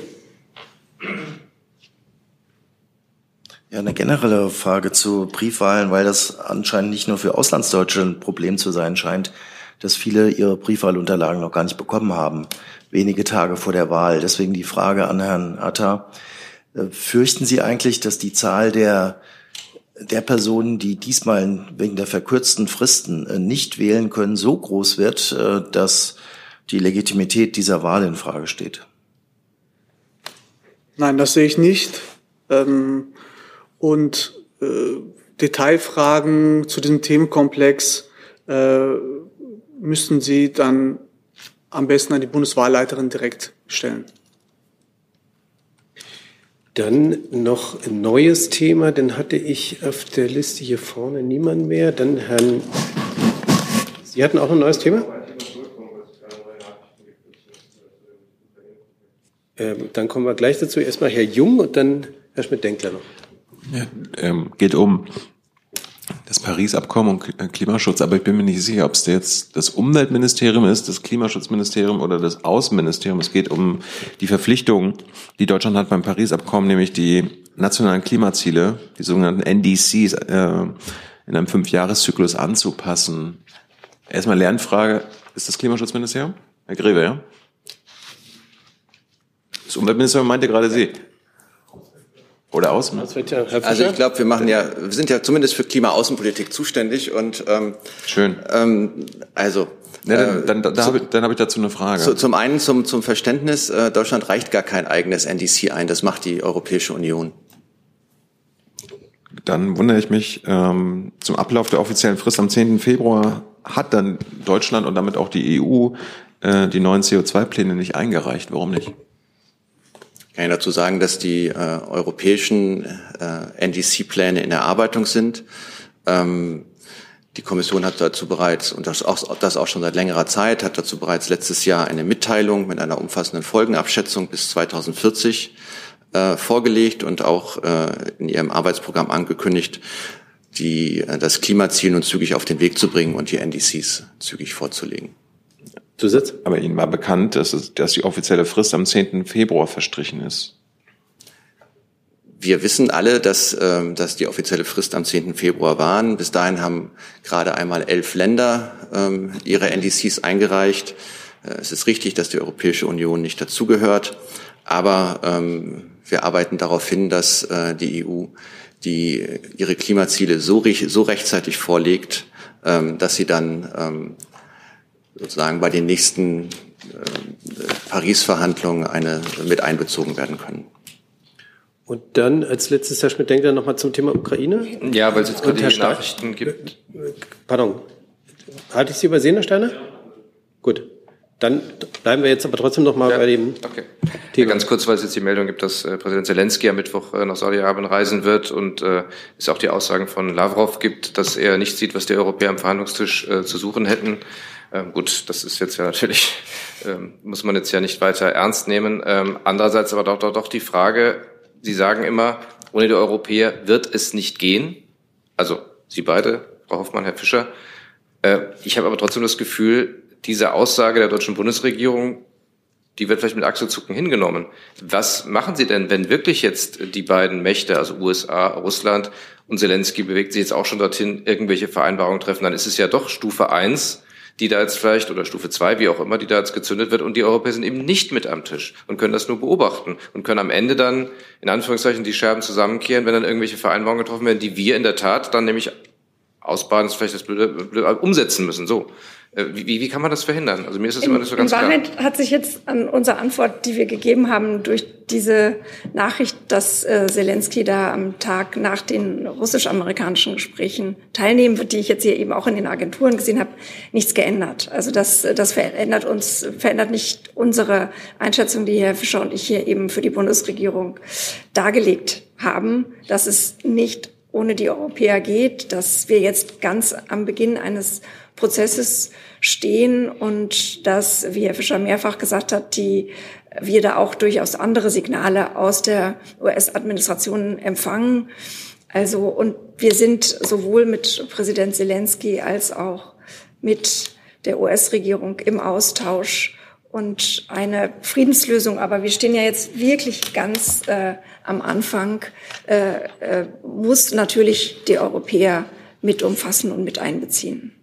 Ja, eine generelle Frage zu Briefwahlen, weil das anscheinend nicht nur für Auslandsdeutsche ein Problem zu sein scheint, dass viele ihre Briefwahlunterlagen noch gar nicht bekommen haben, wenige Tage vor der Wahl. Deswegen die Frage an Herrn Atta. Fürchten Sie eigentlich, dass die Zahl der, der Personen, die diesmal wegen der verkürzten Fristen nicht wählen können, so groß wird, dass die Legitimität dieser Wahl in Frage steht? Nein, das sehe ich nicht. Ähm Und äh, Detailfragen zu diesem Themenkomplex äh, müssten Sie dann am besten an die Bundeswahlleiterin direkt stellen. Dann noch ein neues Thema. Dann hatte ich auf der Liste hier vorne niemanden mehr. Dann Herrn... Sie hatten auch ein neues Thema? Ähm, dann kommen wir gleich dazu. Erstmal Herr Jung und dann Herr Schmidt-Denkler noch. Ja, ähm, geht um das Paris-Abkommen und Klimaschutz, aber ich bin mir nicht sicher, ob es jetzt das Umweltministerium ist, das Klimaschutzministerium oder das Außenministerium. Es geht um die Verpflichtung, die Deutschland hat beim Paris-Abkommen, nämlich die nationalen Klimaziele, die sogenannten N D Cs, äh, in einem Fünfjahreszyklus anzupassen. Erstmal Lernfrage, ist das Klimaschutzministerium? Herr Greve, ja? Das Umweltministerium meinte gerade Sie. Oder Außen? Also ich glaube, wir machen ja, wir sind ja zumindest für Klima-Außenpolitik zuständig und ähm, schön. Ähm, also ja, dann, dann, dann, dann habe ich, dann hab ich dazu eine Frage. Zu, zum einen zum zum Verständnis: äh, Deutschland reicht gar kein eigenes N D C ein. Das macht die Europäische Union. Dann wundere ich mich, ähm, zum Ablauf der offiziellen Frist am zehnten Februar hat dann Deutschland und damit auch die E U äh, die neuen C O zwei Pläne nicht eingereicht. Warum nicht? Ich kann ich dazu sagen, dass die äh, europäischen äh, N D C-Pläne in Erarbeitung sind. Ähm, die Kommission hat dazu bereits, und das auch, das auch schon seit längerer Zeit, hat dazu bereits letztes Jahr eine Mitteilung mit einer umfassenden Folgenabschätzung bis zweitausendvierzig äh, vorgelegt und auch äh, in ihrem Arbeitsprogramm angekündigt, die, äh, das Klimaziel nun zügig auf den Weg zu bringen und die N D Cs zügig vorzulegen. Zusatz? Aber Ihnen war bekannt, dass, es, dass die offizielle Frist am zehnten Februar verstrichen ist. Wir wissen alle, dass, ähm, dass die offizielle Frist am zehnten Februar waren. Bis dahin haben gerade einmal elf Länder ähm, ihre N D Cs eingereicht. Äh, es ist richtig, dass die Europäische Union nicht dazugehört. Aber ähm, wir arbeiten darauf hin, dass äh, die E U die, ihre Klimaziele so, so rechtzeitig vorlegt, ähm, dass sie dann ähm, sozusagen bei den nächsten äh, Paris-Verhandlungen eine mit einbezogen werden können. Und dann als letztes Herr Schmidt-Denkler noch mal zum Thema Ukraine. Ja, weil es jetzt gerade die Stein, Nachrichten gibt. Pardon, hatte ich Sie übersehen, Herr Steiner? Ja. Gut, dann bleiben wir jetzt aber trotzdem noch mal ja, bei dem okay. Thema. Ganz kurz, weil es jetzt die Meldung gibt, dass äh, Präsident Zelensky am Mittwoch äh, nach Saudi-Arabien reisen wird und äh, es auch die Aussagen von Lavrov gibt, dass er nicht sieht, was die Europäer am Verhandlungstisch äh, zu suchen hätten. Ähm, gut, das ist jetzt ja natürlich, ähm, muss man jetzt ja nicht weiter ernst nehmen. Ähm, andererseits aber doch, doch, doch die Frage, Sie sagen immer, ohne die Europäer wird es nicht gehen. Also Sie beide, Frau Hoffmann, Herr Fischer. Äh, ich habe aber trotzdem das Gefühl, diese Aussage der deutschen Bundesregierung, die wird vielleicht mit Achselzucken hingenommen. Was machen Sie denn, wenn wirklich jetzt die beiden Mächte, also U S A, Russland und Zelensky, bewegt sich jetzt auch schon dorthin, irgendwelche Vereinbarungen treffen? Dann ist es ja doch Stufe eins, die da jetzt vielleicht, oder Stufe zwei, wie auch immer, die da jetzt gezündet wird, und die Europäer sind eben nicht mit am Tisch und können das nur beobachten und können am Ende dann, in Anführungszeichen, die Scherben zusammenkehren, wenn dann irgendwelche Vereinbarungen getroffen werden, die wir in der Tat dann nämlich ausbaden, ist vielleicht das Blöde, Blöde, umsetzen müssen, so. Wie, wie, wie kann man das verhindern? Also mir ist das immer nicht so ganz klar. In Wahrheit hat sich jetzt an unserer Antwort, die wir gegeben haben, durch diese Nachricht, dass äh, Zelensky da am Tag nach den russisch-amerikanischen Gesprächen teilnehmen wird, die ich jetzt hier eben auch in den Agenturen gesehen habe, nichts geändert. Also das, das verändert uns, verändert nicht unsere Einschätzung, die Herr Fischer und ich hier eben für die Bundesregierung dargelegt haben, dass es nicht ohne die Europäer geht, dass wir jetzt ganz am Beginn eines Prozesses stehen und dass, wie Herr Fischer mehrfach gesagt hat, die wir da auch durchaus andere Signale aus der U S-Administration empfangen. Also, und wir sind sowohl mit Präsident Zelensky als auch mit der U S-Regierung im Austausch und eine Friedenslösung. Aber wir stehen ja jetzt wirklich ganz äh, am Anfang, äh, äh, muss natürlich die Europäer mit umfassen und mit einbeziehen.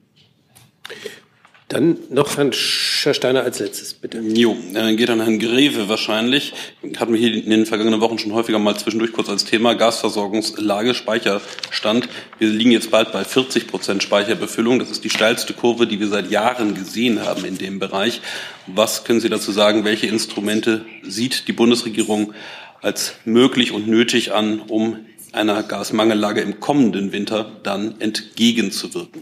Dann noch Herrn Steiner als letztes, bitte. Jo, äh, geht an Herrn Greve wahrscheinlich. Hatten wir hier in den vergangenen Wochen schon häufiger mal zwischendurch kurz als Thema Gasversorgungslage, Speicherstand. Wir liegen jetzt bald bei vierzig Prozent Speicherbefüllung. Das ist die steilste Kurve, die wir seit Jahren gesehen haben in dem Bereich. Was können Sie dazu sagen? Welche Instrumente sieht die Bundesregierung als möglich und nötig an, um einer Gasmangellage im kommenden Winter dann entgegenzuwirken?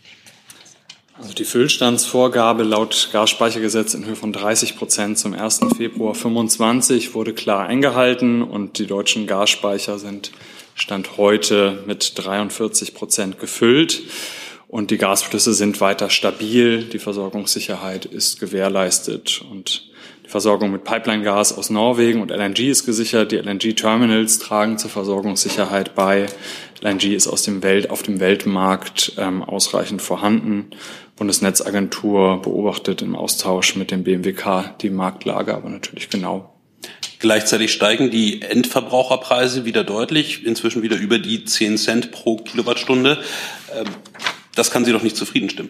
Also die Füllstandsvorgabe laut Gasspeichergesetz in Höhe von dreißig Prozent zum ersten Februar fünfundzwanzig wurde klar eingehalten und die deutschen Gasspeicher sind Stand heute mit dreiundvierzig Prozent gefüllt und die Gasflüsse sind weiter stabil. Die Versorgungssicherheit ist gewährleistet und die Versorgung mit Pipeline-Gas aus Norwegen und L N G ist gesichert. Die L N G-Terminals tragen zur Versorgungssicherheit bei. L N G ist aus dem Welt, auf dem Weltmarkt ähm, ausreichend vorhanden. Bundesnetzagentur beobachtet im Austausch mit dem B M W K die Marktlage, aber natürlich genau. Gleichzeitig steigen die Endverbraucherpreise wieder deutlich, inzwischen wieder über die zehn Cent pro Kilowattstunde. Das kann Sie doch nicht zufrieden stimmen.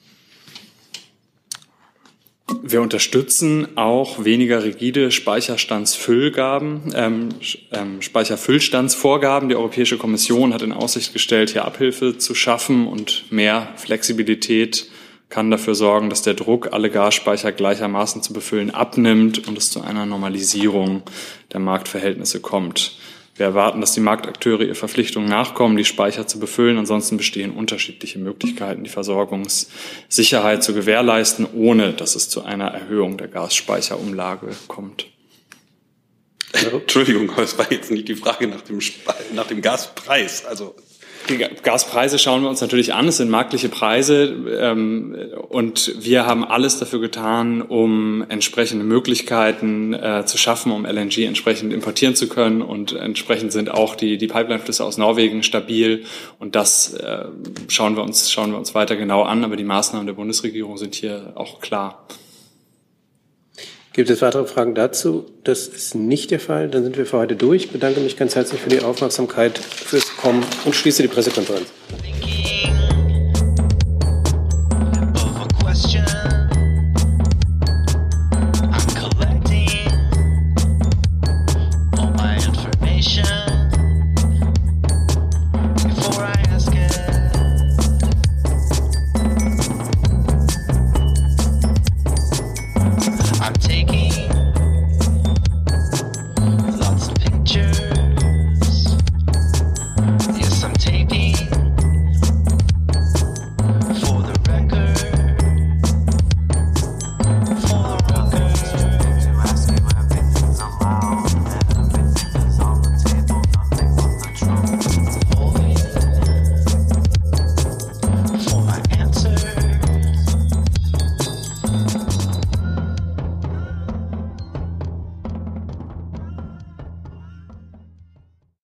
Wir unterstützen auch weniger rigide Speicherstandsfüllgaben, ähm, ähm, Speicherfüllstandsvorgaben. Die Europäische Kommission hat in Aussicht gestellt, hier Abhilfe zu schaffen und mehr Flexibilität kann dafür sorgen, dass der Druck, alle Gasspeicher gleichermaßen zu befüllen, abnimmt und es zu einer Normalisierung der Marktverhältnisse kommt. Wir erwarten, dass die Marktakteure ihrer Verpflichtung nachkommen, die Speicher zu befüllen. Ansonsten bestehen unterschiedliche Möglichkeiten, die Versorgungssicherheit zu gewährleisten, ohne dass es zu einer Erhöhung der Gasspeicherumlage kommt. Entschuldigung, aber es war jetzt nicht die Frage nach dem, Spe- nach dem Gaspreis. Also die Gaspreise schauen wir uns natürlich an. Es sind marktliche Preise ähm, und wir haben alles dafür getan, um entsprechende Möglichkeiten äh, zu schaffen, um L N G entsprechend importieren zu können. Und entsprechend sind auch die, die Pipeline-Flüsse aus Norwegen stabil. Und das äh, schauen wir uns, schauen wir uns weiter genau an. Aber die Maßnahmen der Bundesregierung sind hier auch klar. Gibt es weitere Fragen dazu? Das ist nicht der Fall. Dann sind wir für heute durch. Ich bedanke mich ganz herzlich für die Aufmerksamkeit, fürs Kommen und schließe die Pressekonferenz.